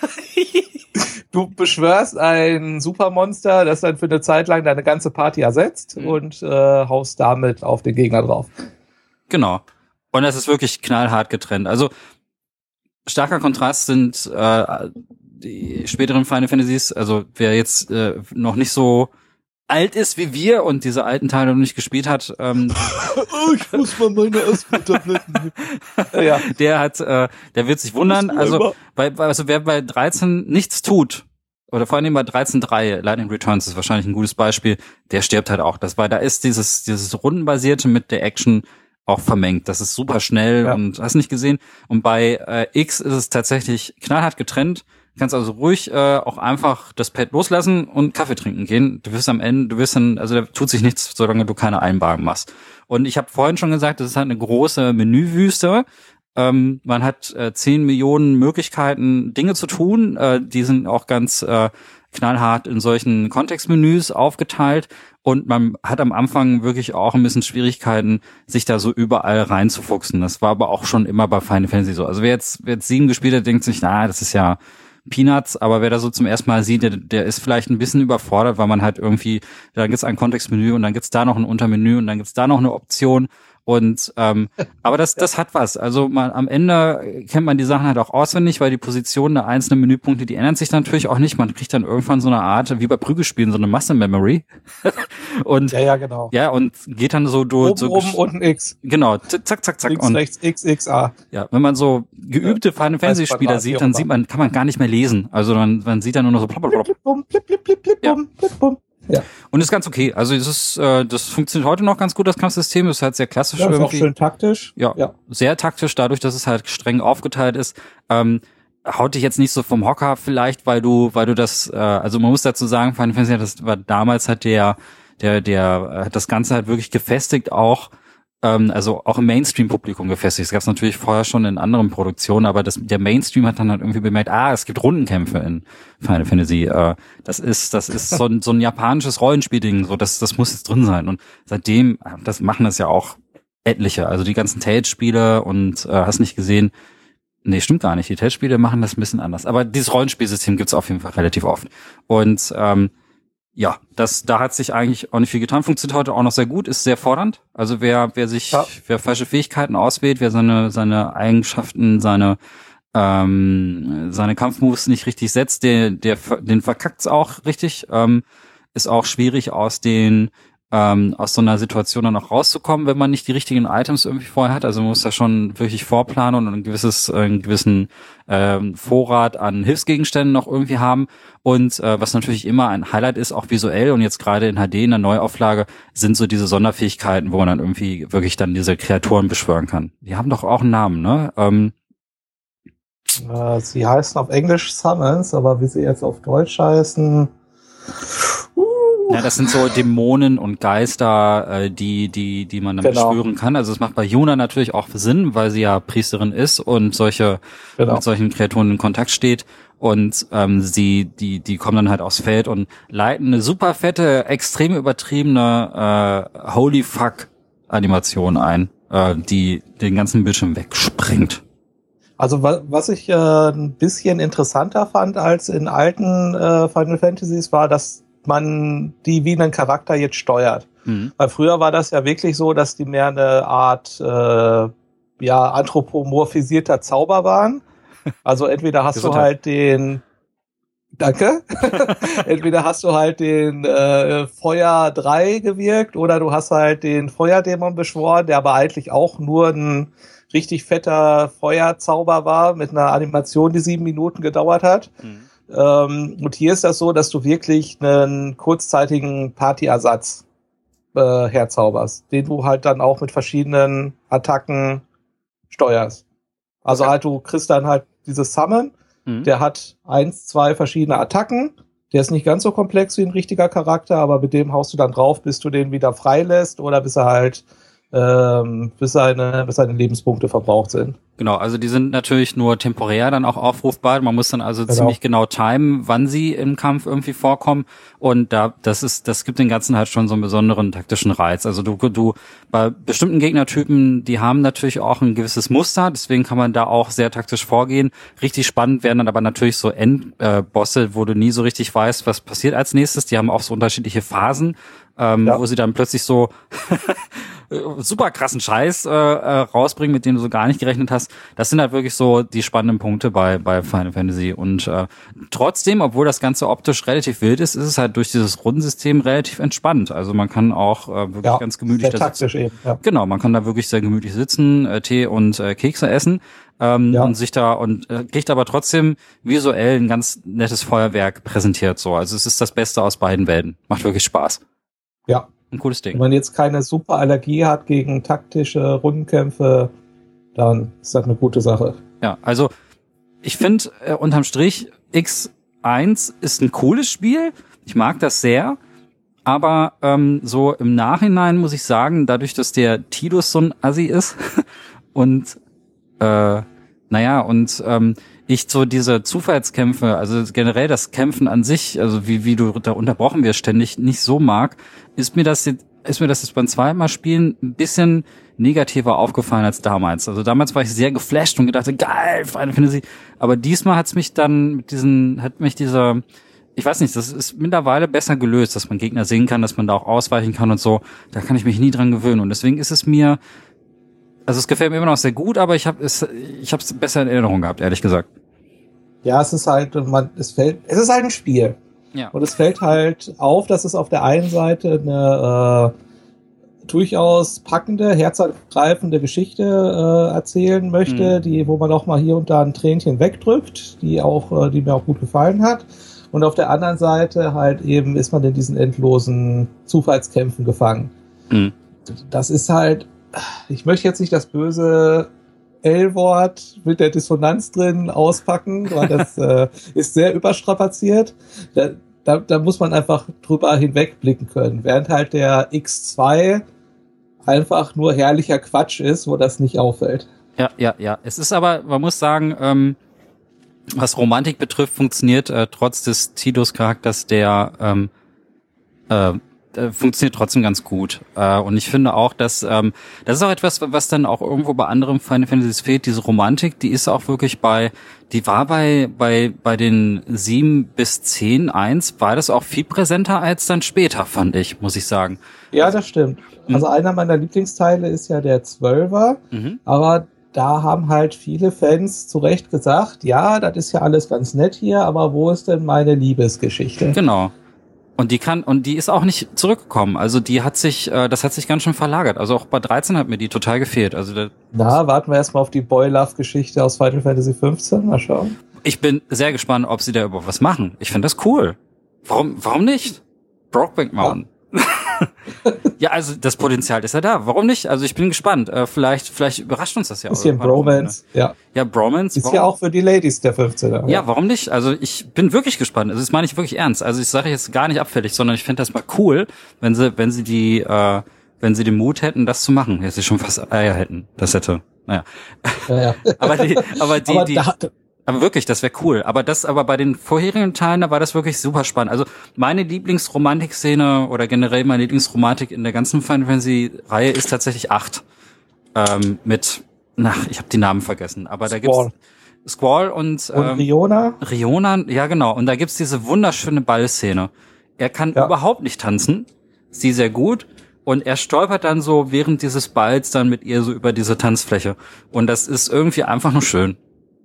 Du beschwörst ein Supermonster, das dann für eine Zeit lang deine ganze Party ersetzt mhm. und äh, haust damit auf den Gegner drauf. Genau. Und das ist wirklich knallhart getrennt. Also starker Kontrast sind äh, die späteren Final Fantasies, also wer jetzt äh, noch nicht so alt ist wie wir und diese alten Teile noch nicht gespielt hat, ähm, oh, ich muss mal meine Asthma-Tabletten ja. Der hat, äh, der wird sich wundern, also bei, also wer bei dreizehn nichts tut, oder vor allem bei dreizehn Punkt drei, Lightning Returns ist wahrscheinlich ein gutes Beispiel, der stirbt halt auch. Das, weil da ist dieses, dieses Rundenbasierte mit der Action auch vermengt. Das ist super schnell ja. und hast nicht gesehen. Und bei äh, X ist es tatsächlich knallhart getrennt. Du kannst also ruhig äh, auch einfach das Pad loslassen und Kaffee trinken gehen. Du wirst am Ende, du wirst dann, also da tut sich nichts, solange du keine Einbagen machst. Und ich habe vorhin schon gesagt, das ist halt eine große Menüwüste. Ähm, man hat äh, zehn Millionen Möglichkeiten, Dinge zu tun. Äh, die sind auch ganz äh, knallhart in solchen Kontextmenüs aufgeteilt. Und man hat am Anfang wirklich auch ein bisschen Schwierigkeiten, sich da so überall reinzufuchsen. Das war aber auch schon immer bei Final Fantasy so. Also wer jetzt, wer jetzt sieben gespielt hat, denkt sich, na, das ist ja Peanuts, aber wer da so zum ersten Mal sieht, der, der ist vielleicht ein bisschen überfordert, weil man halt irgendwie, da gibt's ein Kontextmenü und dann gibt's da noch ein Untermenü und dann gibt's da noch eine Option und ähm, aber das das hat was. Also man am Ende kennt man die Sachen halt auch auswendig, weil die Positionen der einzelnen Menüpunkte, die ändern sich natürlich auch nicht. Man kriegt dann irgendwann so eine Art, wie bei Prügelspielen, so eine Muscle Memory. und ja, ja, genau. Ja, und geht dann so durch. Oben, so oben, unten X. Genau, zack, zack, zack. Links, und rechts, X, X, A. Ja, wenn man so geübte Final Fantasy Spieler sieht, dann sieht man, kann man gar nicht mehr lesen. Also man, man sieht dann nur noch so plopp, plopp, plopp. Plip, plip, plip, plip, plip, plip, plip, plip. Ja. Und ist ganz okay. Also es ist, äh, das funktioniert heute noch ganz gut, das Kampfsystem. Ist halt sehr klassisch ja, ist irgendwie. Auch schön taktisch. Ja, ja, sehr taktisch, dadurch, dass es halt streng aufgeteilt ist. Ähm, haut dich jetzt nicht so vom Hocker vielleicht, weil du, weil du das, äh, also man muss dazu sagen, Final Fantasy, das war damals hat der, der, der hat das Ganze halt wirklich gefestigt auch. Ähm, also auch im Mainstream-Publikum gefestigt. Das gab es natürlich vorher schon in anderen Produktionen, aber das, der Mainstream hat dann halt irgendwie bemerkt, ah, es gibt Rundenkämpfe in Final Fantasy. Äh, das ist, das ist so ein, so ein japanisches Rollenspielding, so das, das muss jetzt drin sein. Und seitdem, das machen das ja auch etliche. Also die ganzen Tales-Spiele und äh, hast nicht gesehen. Nee, stimmt gar nicht. Die Tales-Spiele machen das ein bisschen anders. Aber dieses Rollenspielsystem gibt's auf jeden Fall relativ oft. Und ähm, ja, das, da hat sich eigentlich auch nicht viel getan. Funktioniert heute auch noch sehr gut, ist sehr fordernd. Also wer, wer sich, ja. wer falsche Fähigkeiten auswählt, wer seine, seine Eigenschaften, seine, ähm, seine Kampfmoves nicht richtig setzt, der, der, den verkackt's auch richtig. Ähm, ist auch schwierig aus den, ähm, aus so einer Situation dann auch rauszukommen, wenn man nicht die richtigen Items irgendwie vorher hat. Also man muss da schon wirklich vorplanen und ein gewisses, einen gewissen ähm, Vorrat an Hilfsgegenständen noch irgendwie haben. Und äh, was natürlich immer ein Highlight ist, auch visuell und jetzt gerade in H D in der Neuauflage, sind so diese Sonderfähigkeiten, wo man dann irgendwie wirklich dann diese Kreaturen beschwören kann. Die haben doch auch einen Namen, ne? Ähm, äh, sie heißen auf Englisch Summons, aber wie sie jetzt auf Deutsch heißen... Ja, das sind so Dämonen und Geister, äh, die die die man dann genau. beschwören kann. Also es macht bei Yuna natürlich auch Sinn, weil sie ja Priesterin ist und solche genau. mit solchen Kreaturen in Kontakt steht. Und ähm, sie die die kommen dann halt aufs Feld und leiten eine super fette, extrem übertriebene äh, Holy Fuck Animation ein, äh, die den ganzen Bildschirm wegsprengt. Also was ich äh, ein bisschen interessanter fand als in alten äh, Final Fantasies war, dass man die wie einen Charakter jetzt steuert. Mhm. Weil früher war das ja wirklich so, dass die mehr eine Art äh, ja anthropomorphisierter Zauber waren. Also entweder hast du halt den Danke. Entweder hast du halt den äh, Feuer drei gewirkt oder du hast halt den Feuerdämon beschworen, der aber eigentlich auch nur ein richtig fetter Feuerzauber war mit einer Animation, die sieben Minuten gedauert hat. Mhm. Ähm, und hier ist das so, dass du wirklich einen kurzzeitigen Partyersatz äh, herzauberst, den du halt dann auch mit verschiedenen Attacken steuerst. Also okay. halt, du kriegst dann halt dieses Summon, mhm. der hat eins, zwei verschiedene Attacken Der ist nicht ganz so komplex wie ein richtiger Charakter, aber mit dem haust du dann drauf, bis du den wieder freilässt oder bis er halt ähm, bis seine, bis seine Lebenspunkte verbraucht sind. Genau, also die sind natürlich nur temporär dann auch aufrufbar. Man muss dann also Genau. ziemlich genau timen, wann sie im Kampf irgendwie vorkommen. Und da, das ist, das gibt den Ganzen halt schon so einen besonderen taktischen Reiz. Also du, du, bei bestimmten Gegnertypen, die haben natürlich auch ein gewisses Muster. Deswegen kann man da auch sehr taktisch vorgehen. Richtig spannend werden dann aber natürlich so Endbosse, äh, wo du nie so richtig weißt, was passiert als nächstes. Die haben auch so unterschiedliche Phasen, ähm, ja. wo sie dann plötzlich so super krassen Scheiß äh, rausbringen, mit dem du so gar nicht gerechnet hast. Das sind halt wirklich so die spannenden Punkte bei bei Final Fantasy. Und äh, trotzdem, obwohl das Ganze optisch relativ wild ist, ist es halt durch dieses Rundensystem relativ entspannt. Also man kann auch äh, wirklich ja, ganz gemütlich sehr da taktisch sitzen. eben, ja. Genau, man kann da wirklich sehr gemütlich sitzen, äh, Tee und äh, Kekse essen. Ähm, ja. Und sich da und äh, kriegt aber trotzdem visuell ein ganz nettes Feuerwerk präsentiert. So, also es ist das Beste aus beiden Welten. Macht wirklich Spaß. Ja. Ein cooles Ding. Wenn man jetzt keine super Allergie hat gegen taktische Rundenkämpfe, dann ist das eine gute Sache. Ja, also ich finde äh, unterm Strich X eins ist ein cooles Spiel. Ich mag das sehr. Aber ähm, so im Nachhinein muss ich sagen, dadurch, dass der Tidus so ein Assi ist und äh, naja, und ähm, ich so diese Zufallskämpfe, also generell das Kämpfen an sich, also wie wie du da unterbrochen wirst ständig, nicht so mag, ist mir das jetzt, ist mir das jetzt beim zweiten Mal Spielen ein bisschen negativer aufgefallen als damals. Also damals war ich sehr geflasht und gedacht, geil, Final Fantasy. Aber diesmal hat's mich dann mit diesen, hat mich dieser, ich weiß nicht, das ist mittlerweile besser gelöst, dass man Gegner sehen kann, dass man da auch ausweichen kann und so. Da kann ich mich nie dran gewöhnen. Und deswegen ist es mir, also es gefällt mir immer noch sehr gut, aber ich habe es, ich habe es besser in Erinnerung gehabt, ehrlich gesagt. Ja, es ist halt, man, es fällt, es ist halt ein Spiel. Ja. Und es fällt halt auf, dass es auf der einen Seite eine äh, durchaus packende, herzergreifende Geschichte äh, erzählen möchte, mhm. die, wo man auch mal hier und da ein Tränchen wegdrückt, die auch, äh, die mir auch gut gefallen hat. Und auf der anderen Seite halt eben ist man in diesen endlosen Zufallskämpfen gefangen. Mhm. Das ist halt, ich möchte jetzt nicht das böse L-Wort mit der Dissonanz drin auspacken, weil das äh, ist sehr überstrapaziert. Da, da, da muss man einfach drüber hinwegblicken können. Während halt der X zwei einfach nur herrlicher Quatsch ist, wo das nicht auffällt. Ja, ja, ja. Es ist aber, man muss sagen, ähm, was Romantik betrifft, funktioniert äh, trotz des Tidus-Charakters der ähm, äh, funktioniert trotzdem ganz gut. Äh, und ich finde auch, dass ähm, das ist auch etwas, was dann auch irgendwo bei anderen Final Fantasy fehlt. Diese Romantik, die ist auch wirklich bei, die war bei bei bei den sieben bis zehn eins, war das auch viel präsenter als dann später, fand ich, muss ich sagen. Ja, das stimmt. Also mhm. einer meiner Lieblingsteile ist ja der Zwölfer, mhm. aber da haben halt viele Fans zu Recht gesagt, ja, das ist ja alles ganz nett hier, aber wo ist denn meine Liebesgeschichte? Genau. Und die kann, und die ist auch nicht zurückgekommen. Also die hat sich, äh, das hat sich ganz schön verlagert. Also auch bei dreizehn hat mir die total gefehlt. Also der, Na, warten wir erstmal auf die Boy-Love-Geschichte aus Final Fantasy fünfzehn. Mal schauen. Ich bin sehr gespannt, ob sie da überhaupt was machen. Ich finde das cool. Warum, warum nicht? Brokeback Mountain. Ja. Ja, also das Potenzial ist ja da. Warum nicht? Also ich bin gespannt. Äh, vielleicht, vielleicht überrascht uns das ja. Bisschen Bromance, ja. Ja, Bromance. Ist warum? Ja auch für die Ladies der fünfzehner. Ja, ja, warum nicht? Also ich bin wirklich gespannt. Also das meine ich wirklich ernst. Also ich sage jetzt gar nicht abfällig, sondern ich finde das mal cool, wenn sie, wenn sie die, äh, wenn sie den Mut hätten, das zu machen. Jetzt sie schon fast Eier hätten. Das hätte. Naja. Ja, ja. aber die, aber die, aber die. Da, Aber wirklich, das wäre cool. Aber das, aber bei den vorherigen Teilen, da war das wirklich super spannend. Also meine Lieblingsromantik-Szene oder generell meine Lieblingsromantik in der ganzen Final Fantasy-Reihe ist tatsächlich acht. Ähm, mit, na, ich habe die Namen vergessen. Aber Squall. Da gibt's Squall und, ähm, und Riona. Riona, ja genau. Und da gibt's diese wunderschöne Ballszene. Er kann ja. überhaupt nicht tanzen. Sie sehr gut. Und er stolpert dann so während dieses Balls dann mit ihr so über diese Tanzfläche. Und das ist irgendwie einfach nur schön.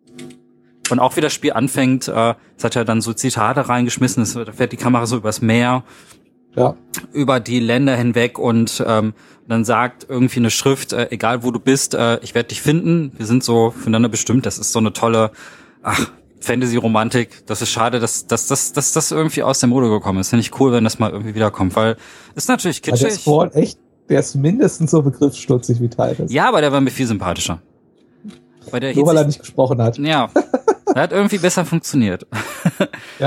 Und auch wie das Spiel anfängt, äh, es hat ja dann so Zitate reingeschmissen, es fährt die Kamera so übers Meer, ja. über die Länder hinweg und ähm, dann sagt irgendwie eine Schrift, äh, egal wo du bist, äh, ich werde dich finden, wir sind so füreinander bestimmt. Das ist so eine tolle, ach, Fantasy-Romantik. Das ist schade, dass, dass, dass, dass das irgendwie aus der Mode gekommen ist. Finde ich cool, wenn das mal irgendwie wiederkommt, weil ist natürlich kitschig. Also der Squall echt, der ist mindestens so begriffsstutzig wie Titus. Ja, aber der war mir viel sympathischer. Weil der Nur weil er nicht gesprochen hat. Ja. Er hat irgendwie besser funktioniert. Ja.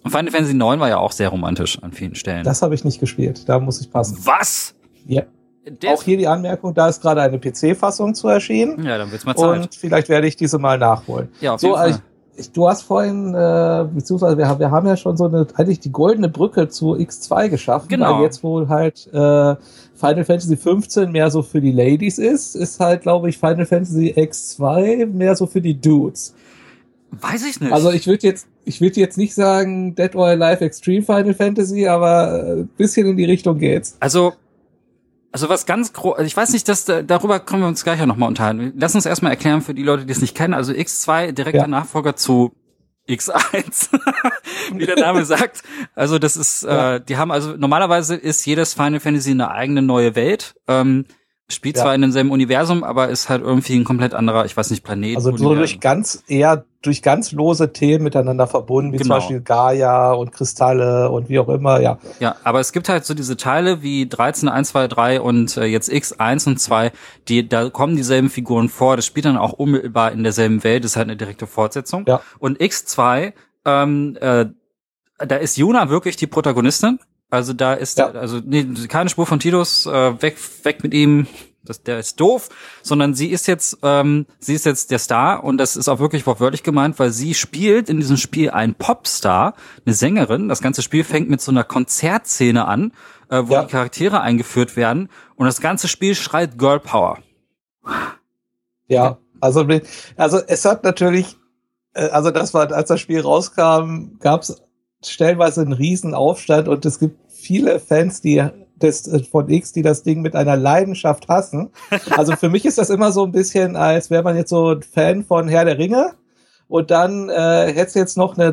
Final Fantasy neun war ja auch sehr romantisch an vielen Stellen. Das habe ich nicht gespielt, da muss ich passen. Was? Ja. Der auch hier die Anmerkung, da ist gerade eine P C-Fassung zu erschienen. Ja, dann wird's mal Zeit. Und vielleicht werde ich diese mal nachholen. Ja, auf so, jeden Fall. Ich, ich, du hast vorhin, äh, beziehungsweise wir haben, wir haben ja schon so eine, eigentlich die goldene Brücke zu X zwei geschaffen. Genau. Weil jetzt, wo halt äh, Final Fantasy fünfzehn mehr so für die Ladies ist, ist halt, glaube ich, Final Fantasy X zwei mehr so für die Dudes. Weiß ich nicht. Also ich würde jetzt, ich würde jetzt nicht sagen Dead or Alive Extreme Final Fantasy, aber ein bisschen in die Richtung geht's. Also Also was ganz groß, ich weiß nicht, dass darüber können wir uns gleich ja nochmal unterhalten. Lass uns erstmal erklären für die Leute, die es nicht kennen. Also X zwei, direkter ja. Nachfolger zu X eins, wie der Name sagt. Also das ist, ja. äh, die haben also, normalerweise ist jedes Final Fantasy eine eigene neue Welt. Ähm, spielt ja. zwar in demselben Universum, aber ist halt irgendwie ein komplett anderer, ich weiß nicht, Planet. Also so durch ganz, eher durch ganz lose Themen miteinander verbunden, wie genau. zum Beispiel Gaia und Kristalle und wie auch immer, ja. Ja, aber es gibt halt so diese Teile wie dreizehn, eins, zwei, drei und äh, jetzt X eins und zwei, die, da kommen dieselben Figuren vor, das spielt dann auch unmittelbar in derselben Welt, das ist halt eine direkte Fortsetzung. Ja. Und X zwei, ähm, äh, da ist Yuna wirklich die Protagonistin. Also da ist, ja. also nee, keine Spur von Tidus, äh, weg, weg mit ihm, das, der ist doof, sondern sie ist jetzt, ähm, sie ist jetzt der Star und das ist auch wirklich wortwörtlich gemeint, weil sie spielt in diesem Spiel einen Popstar, eine Sängerin. Das ganze Spiel fängt mit so einer Konzertszene an, äh, wo ja. die Charaktere eingeführt werden und das ganze Spiel schreit Girl Power. Ja, also, also es hat natürlich, also das war, als das Spiel rauskam, gab's stellenweise einen riesen Aufstand und es gibt viele Fans, die des, von X, die das Ding mit einer Leidenschaft hassen. Also für mich ist das immer so ein bisschen, als wäre man jetzt so ein Fan von Herr der Ringe und dann äh, hätte es jetzt noch eine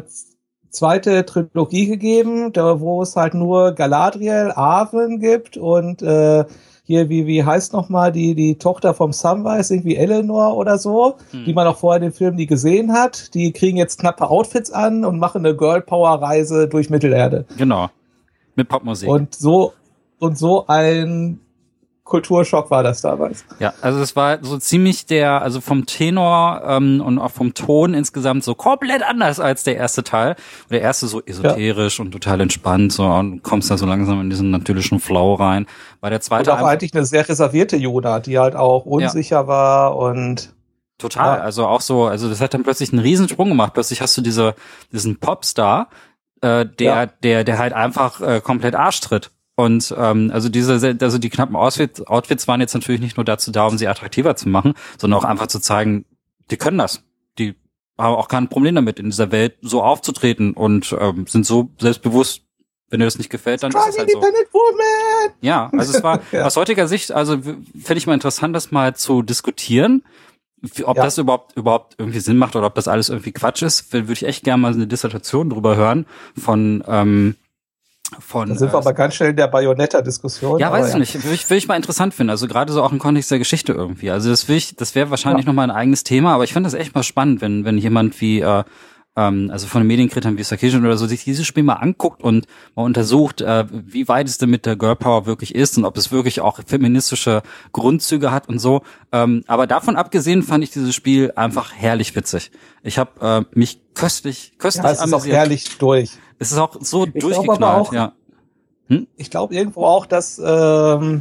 zweite Trilogie gegeben, da, wo es halt nur Galadriel, Arwen gibt und äh, hier, wie, wie heißt nochmal die, die Tochter vom Samwise, irgendwie Eleanor oder so, hm. die man auch vorher in den Filmen nie gesehen hat. Die kriegen jetzt knappe Outfits an und machen eine Girl-Power-Reise durch Mittelerde. Genau. Mit Popmusik. Und so, und so ein Kulturschock war das damals. Ja, also es war so ziemlich der, also vom Tenor ähm, und auch vom Ton insgesamt so komplett anders als der erste Teil. Der erste so esoterisch ja. und total entspannt, so und kommst da so langsam in diesen natürlichen Flow rein. War der zweite und auch eigentlich eine sehr reservierte Yuna, die halt auch unsicher ja. war und total, ja. also auch so, also das hat dann plötzlich einen Riesensprung gemacht. Plötzlich hast du diese diesen Popstar, äh, der ja. der der halt einfach äh, komplett Arsch tritt. Und ähm, also diese, also die knappen Outfits, Outfits waren jetzt natürlich nicht nur dazu da, um sie attraktiver zu machen, sondern auch einfach zu zeigen, die können das. Die haben auch kein Problem damit, in dieser Welt so aufzutreten und ähm, sind so selbstbewusst. Wenn dir das nicht gefällt, dann Strong ist es halt so. Woman. Ja, also es war ja. aus heutiger Sicht, also fände ich mal interessant, das mal zu diskutieren, ob ja. das überhaupt überhaupt irgendwie Sinn macht oder ob das alles irgendwie Quatsch ist. Würde ich echt gerne mal eine Dissertation drüber hören von ähm, Von, da sind wir äh, aber ganz schnell in der Bayonetta-Diskussion. Ja, weiß ich ja. nicht. Will ich, will ich mal interessant finden. Also gerade so auch im Kontext der Geschichte irgendwie. Also das will ich, das wäre wahrscheinlich ja. nochmal ein eigenes Thema, aber ich finde das echt mal spannend, wenn wenn jemand wie, äh, ähm, also von den Medienkritikern wie Sarkisian oder so, sich dieses Spiel mal anguckt und mal untersucht, äh, wie weit es denn mit der Girl Power wirklich ist und ob es wirklich auch feministische Grundzüge hat und so. Ähm, aber davon abgesehen fand ich dieses Spiel einfach herrlich witzig. Ich habe äh, mich köstlich, köstlich ja, es ist auch herrlich durch. Es ist auch so ich durchgeknallt, auch, ja. Hm? Ich glaube irgendwo auch, dass ähm,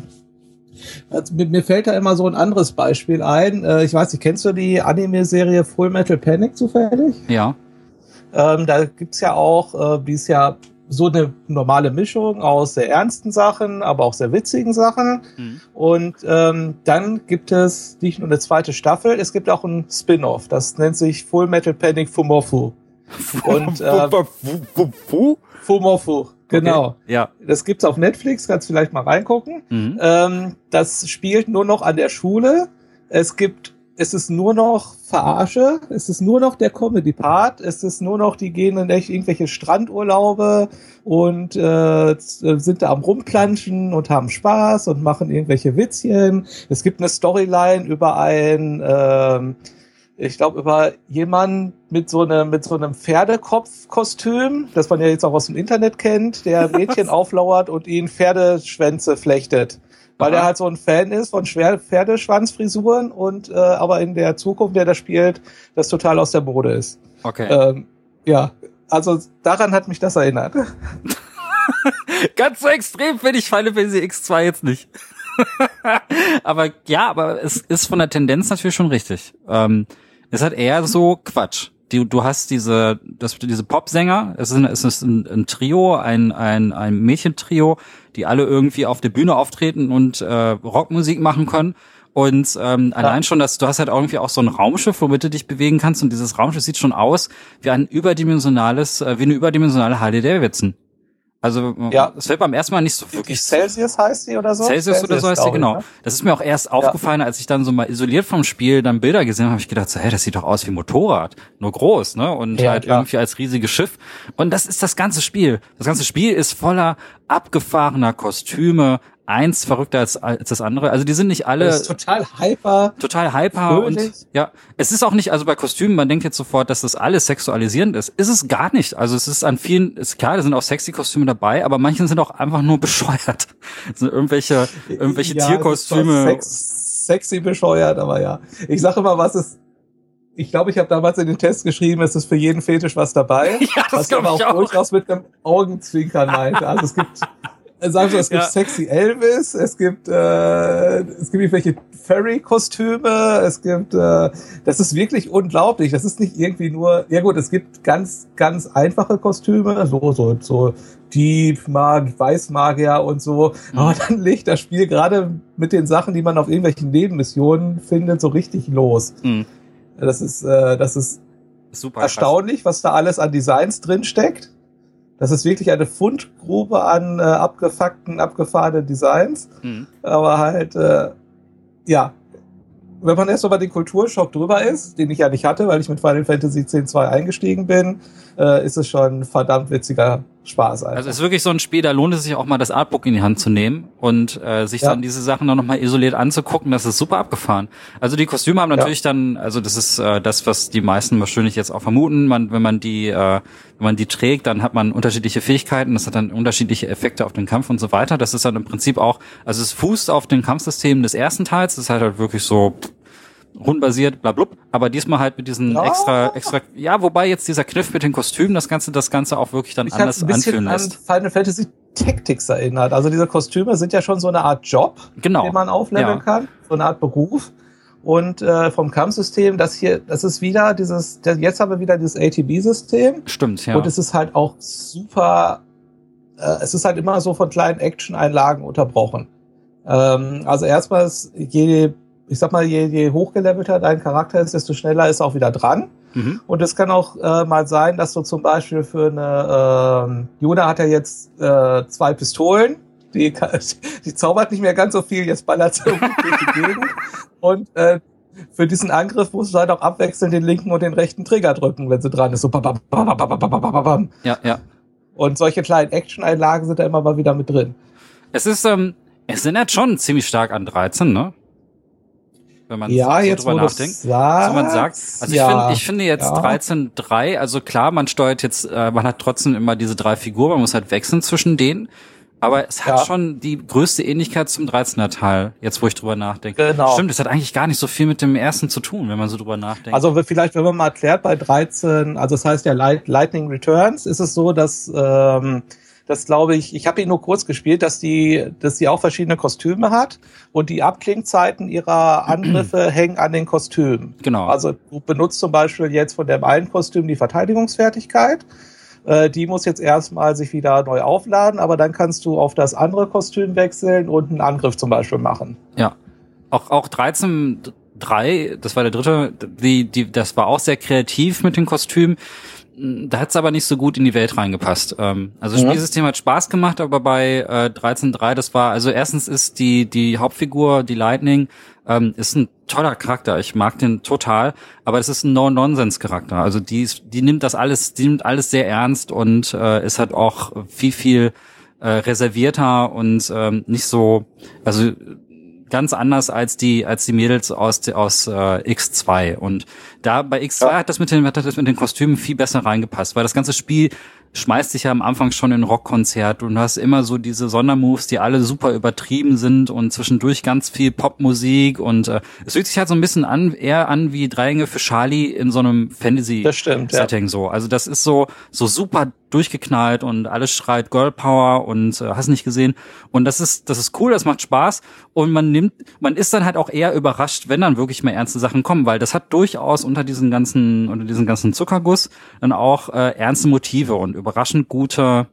also mir, mir fällt da immer so ein anderes Beispiel ein. Äh, ich weiß nicht, kennst du die Anime-Serie Full Metal Panic zufällig? Ja. Ähm, da gibt's ja auch, äh, die ist ja so eine normale Mischung aus sehr ernsten Sachen, aber auch sehr witzigen Sachen. Mhm. Und ähm, dann gibt es nicht nur eine zweite Staffel, es gibt auch ein Spin-off. Das nennt sich Full Metal Panic Fumofu. Und äh, Fumofu, genau. Okay. Ja. Das gibt's auf Netflix, kannst vielleicht mal reingucken. Mhm. Ähm, das spielt nur noch an der Schule. Es gibt, es ist nur noch Verarsche, es ist nur noch der Comedy-Part, es ist nur noch, die gehen in irgendwelche Strandurlaube und äh, sind da am Rumplanschen und haben Spaß und machen irgendwelche Witzchen. Es gibt eine Storyline über ein ähm, ich glaube, über jemanden mit so einem, mit so einem Pferdekopfkostüm, das man ja jetzt auch aus dem Internet kennt, der Mädchen auflauert und ihnen Pferdeschwänze flechtet. Weil Aha. er halt so ein Fan ist von Schwer Pferdeschwanzfrisuren und äh, aber in der Zukunft, der das spielt, das total aus der Mode ist. Okay. Ähm, ja, also daran hat mich das erinnert. Ganz so extrem finde ich Final Fantasy X zwei jetzt nicht. Aber ja, aber es ist von der Tendenz natürlich schon richtig. Ähm, es hat eher so Quatsch. Die, du hast diese, das, diese Popsänger, es ist, ein, es ist ein, ein Trio, ein, ein, ein Mädchentrio, die alle irgendwie auf der Bühne auftreten und äh, Rockmusik machen können. Und ähm, ja. allein schon, dass du hast halt irgendwie auch so ein Raumschiff, womit du dich bewegen kannst. Und dieses Raumschiff sieht schon aus wie ein überdimensionales, äh, wie eine überdimensionale Harley Davidson. Also ja. das fällt beim ersten Mal nicht so wirklich. Celsius heißt die oder so? Celsius, Celsius oder so heißt die, genau. Ne? Das ist mir auch erst ja. aufgefallen, als ich dann so mal isoliert vom Spiel dann Bilder gesehen habe, habe ich gedacht, so, hey, das sieht doch aus wie ein Motorrad, nur groß, ne? Und ja, halt klar. irgendwie als riesiges Schiff. Und das ist das ganze Spiel. Das ganze Spiel ist voller abgefahrener Kostüme, eins verrückter als, als das andere. Also die sind nicht alle... Das ist total hyper. Total hyper. Und ja, es ist auch nicht, also bei Kostümen, man denkt jetzt sofort, dass das alles sexualisierend ist. Ist es gar nicht. Also es ist an vielen, ist klar, da sind auch sexy Kostüme dabei, aber manchen sind auch einfach nur bescheuert. Das sind irgendwelche, irgendwelche ja, Tierkostüme. Sex, sexy bescheuert, aber ja. Ich sage immer, was ist... Ich glaube, ich habe damals in den Test geschrieben, es ist für jeden Fetisch was dabei. Ja, das was aber auch, auch durchaus mit einem Augenzwinkern meinte. Also es gibt... Sagen wir, es gibt ja. sexy Elvis, es gibt äh, es gibt irgendwelche Furry-Kostüme, es gibt äh, das ist wirklich unglaublich. Das ist nicht irgendwie nur, ja gut, es gibt ganz ganz einfache Kostüme, so so so Dieb, Mag, Weißmagier und so. Mhm. Aber dann legt das Spiel gerade mit den Sachen, die man auf irgendwelchen Nebenmissionen findet, so richtig los. Mhm. Das ist äh, das ist super erstaunlich, krass. Was da alles an Designs drin steckt. Das ist wirklich eine Fundgrube an äh, abgefuckten, abgefahrenen Designs. Mhm. Aber halt, äh, ja, wenn man erst mal bei den Kulturschock drüber ist, den ich ja nicht hatte, weil ich mit Final Fantasy X zwei eingestiegen bin, äh, ist es schon ein verdammt witziger Spaß einfach. Also es ist wirklich so ein Spiel, da lohnt es sich auch mal das Artbook in die Hand zu nehmen und äh, sich ja. dann diese Sachen dann nochmal isoliert anzugucken. Das ist super abgefahren. Also die Kostüme haben natürlich ja. dann, also das ist äh, das, was die meisten wahrscheinlich jetzt auch vermuten. Man, wenn man die, äh, wenn man die trägt, dann hat man unterschiedliche Fähigkeiten. Das hat dann unterschiedliche Effekte auf den Kampf und so weiter. Das ist dann im Prinzip auch, also es fußt auf den Kampfsystemen des ersten Teils. Das ist halt, halt wirklich so rundenbasiert, blablub, aber diesmal halt mit diesen ja. extra, extra, ja, wobei jetzt dieser Kniff mit den Kostümen das Ganze, das Ganze auch wirklich dann ich anders ein anfühlen lässt. An Final Fantasy Tactics erinnert. Also diese Kostüme sind ja schon so eine Art Job, genau. den man aufleveln ja. kann, so eine Art Beruf. Und äh, vom Kampfsystem, das hier, das ist wieder dieses, jetzt haben wir wieder dieses A T B-System. Stimmt, ja. Und es ist halt auch super, äh, es ist halt immer so von kleinen Action-Einlagen unterbrochen. Ähm, also erstmal ist je ich sag mal, je, je hochgelevelter dein Charakter ist, desto schneller ist er auch wieder dran. Mhm. Und es kann auch äh, mal sein, dass du zum Beispiel für eine, äh, Juna hat ja jetzt äh, zwei Pistolen, die, die zaubert nicht mehr ganz so viel, jetzt ballert sie durch die Gegend. Und äh, für diesen Angriff musst du halt auch abwechselnd den linken und den rechten Trigger drücken, wenn sie dran ist. So bam, bam, bam, bam, bam, bam, bam, bam. Ja, ja. Und solche kleinen Action-Einlagen sind da immer mal wieder mit drin. Es ist, ähm, es erinnert schon ziemlich stark an dreizehn, ne? Wenn man ja, so jetzt, drüber nachdenkt. Sagst, so man sagt. Also ja, ich finde, ich finde jetzt ja. dreizehn Punkt drei, also klar, man steuert jetzt, äh, man hat trotzdem immer diese drei Figuren, man muss halt wechseln zwischen denen. Aber es hat ja. schon die größte Ähnlichkeit zum dreizehner Teil, jetzt wo ich drüber nachdenke. Genau. Stimmt, es hat eigentlich gar nicht so viel mit dem ersten zu tun, wenn man so drüber nachdenkt. Also vielleicht, wenn man mal erklärt, bei dreizehn, also das heißt ja Light, Lightning Returns, ist es so, dass ähm, das glaube ich, ich habe ihn nur kurz gespielt, dass die, dass die auch verschiedene Kostüme hat und die Abklingzeiten ihrer Angriffe hängen an den Kostümen. Genau. Also du benutzt zum Beispiel jetzt von dem einen Kostüm die Verteidigungsfertigkeit. Äh, die muss jetzt erstmal sich wieder neu aufladen, aber dann kannst du auf das andere Kostüm wechseln und einen Angriff zum Beispiel machen. Ja. Auch, auch dreizehn Punkt drei, das war der dritte, die, die, das war auch sehr kreativ mit den Kostümen. Da hat's aber nicht so gut in die Welt reingepasst. Ähm, also das mhm. Spielsystem hat Spaß gemacht, aber bei äh, dreizehn Punkt drei, das war, also erstens ist die die Hauptfigur, die Lightning, ähm, ist ein toller Charakter. Ich mag den total, aber es ist ein No-Nonsense-Charakter. Also die ist, die nimmt das alles, die nimmt alles sehr ernst und äh, ist halt auch viel, viel äh, reservierter und ähm, nicht so, also ganz anders als die als die Mädels aus aus äh, X zwei und da bei X zwei ja. hat das mit den hat das mit den Kostümen viel besser reingepasst, weil das ganze Spiel schmeißt dich ja am Anfang schon in ein Rockkonzert und du hast immer so diese Sondermoves, die alle super übertrieben sind und zwischendurch ganz viel Popmusik und äh, es fühlt sich halt so ein bisschen an, eher an wie Drei Engel für Charlie in so einem Fantasy-Setting ja. so. Also das ist so so super durchgeknallt und alles schreit Girl Power und äh, hast nicht gesehen und das ist das ist cool, das macht Spaß und man nimmt man ist dann halt auch eher überrascht, wenn dann wirklich mehr ernste Sachen kommen, weil das hat durchaus unter diesen ganzen unter diesen ganzen Zuckerguss dann auch äh, ernste Motive und überraschend gute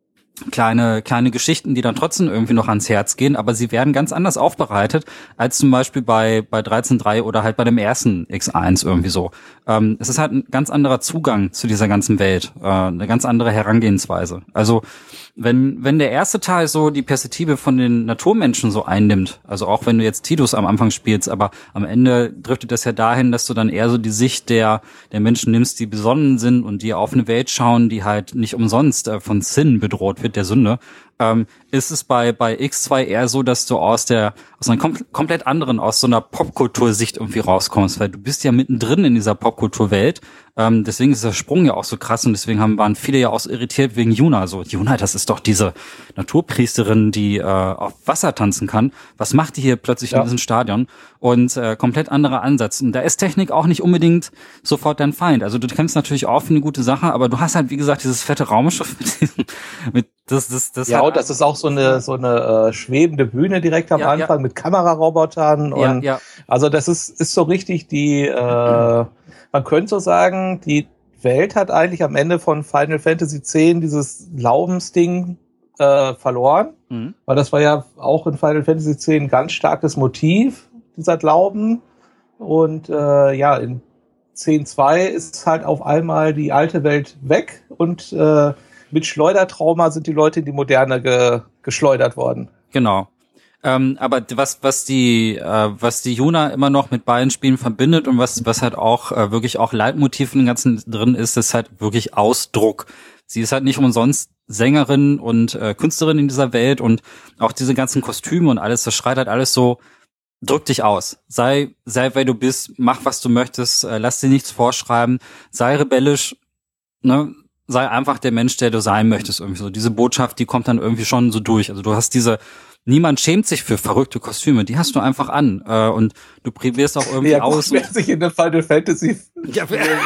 kleine kleine Geschichten, die dann trotzdem irgendwie noch ans Herz gehen, aber sie werden ganz anders aufbereitet als zum Beispiel bei bei dreizehn Punkt drei oder halt bei dem ersten X eins irgendwie so. Ähm, es ist halt ein ganz anderer Zugang zu dieser ganzen Welt, äh, eine ganz andere Herangehensweise. Also wenn wenn der erste Teil so die Perspektive von den Naturmenschen so einnimmt, also auch wenn du jetzt Tidus am Anfang spielst, aber am Ende driftet das ja dahin, dass du dann eher so die Sicht der der Menschen nimmst, die besonnen sind und die auf eine Welt schauen, die halt nicht umsonst äh, von Sin bedroht wird, der Sünde, ähm, ist es bei bei X zwei eher so, dass du aus der aus einer kom- komplett anderen, aus so einer Popkultursicht irgendwie rauskommst, weil du bist ja mittendrin in dieser Popkulturwelt. Ähm, deswegen ist der Sprung ja auch so krass und deswegen haben waren viele ja auch so irritiert wegen Yuna. So, Yuna, das ist doch diese Naturpriesterin, die äh, auf Wasser tanzen kann. Was macht die hier plötzlich ja. in diesem Stadion? Und äh, komplett anderer Ansatz. Und da ist Technik auch nicht unbedingt sofort dein Feind. Also du kämpfst natürlich auch für eine gute Sache, aber du hast halt, wie gesagt, dieses fette Raumschiff mit diesem, mit das, das, das. Ja, hat, und das ist auch so eine so eine äh, schwebende Bühne direkt am ja, Anfang ja. mit Kamerarobotern und ja, ja. also das ist ist so richtig die. Äh, man könnte so sagen, die Welt hat eigentlich am Ende von Final Fantasy X dieses Glaubensding äh, verloren, mhm. weil das war ja auch in Final Fantasy X ein ganz starkes Motiv, dieser Glauben. Und äh, ja, in zehn Punkt zwei ist halt auf einmal die alte Welt weg und äh, mit Schleudertrauma sind die Leute in die Moderne ge- geschleudert worden. Genau. Ähm, aber was was die äh, was die Yuna immer noch mit beiden Spielen verbindet und was was halt auch äh, wirklich auch Leitmotiv in dem Ganzen drin ist, ist halt wirklich Ausdruck. Sie ist halt nicht umsonst Sängerin und äh, Künstlerin in dieser Welt und auch diese ganzen Kostüme und alles, das schreit halt alles so, drück dich aus. Sei sei wer du bist, mach was du möchtest, äh, lass dir nichts vorschreiben, sei rebellisch, ne? Sei einfach der Mensch, der du sein möchtest irgendwie so. Diese Botschaft, die kommt dann irgendwie schon so durch. Also du hast diese Niemand schämt sich für verrückte Kostüme, die hast du einfach an äh, und du privierst auch irgendwie ja, aus. Wer sich in der Final Fantasy ja,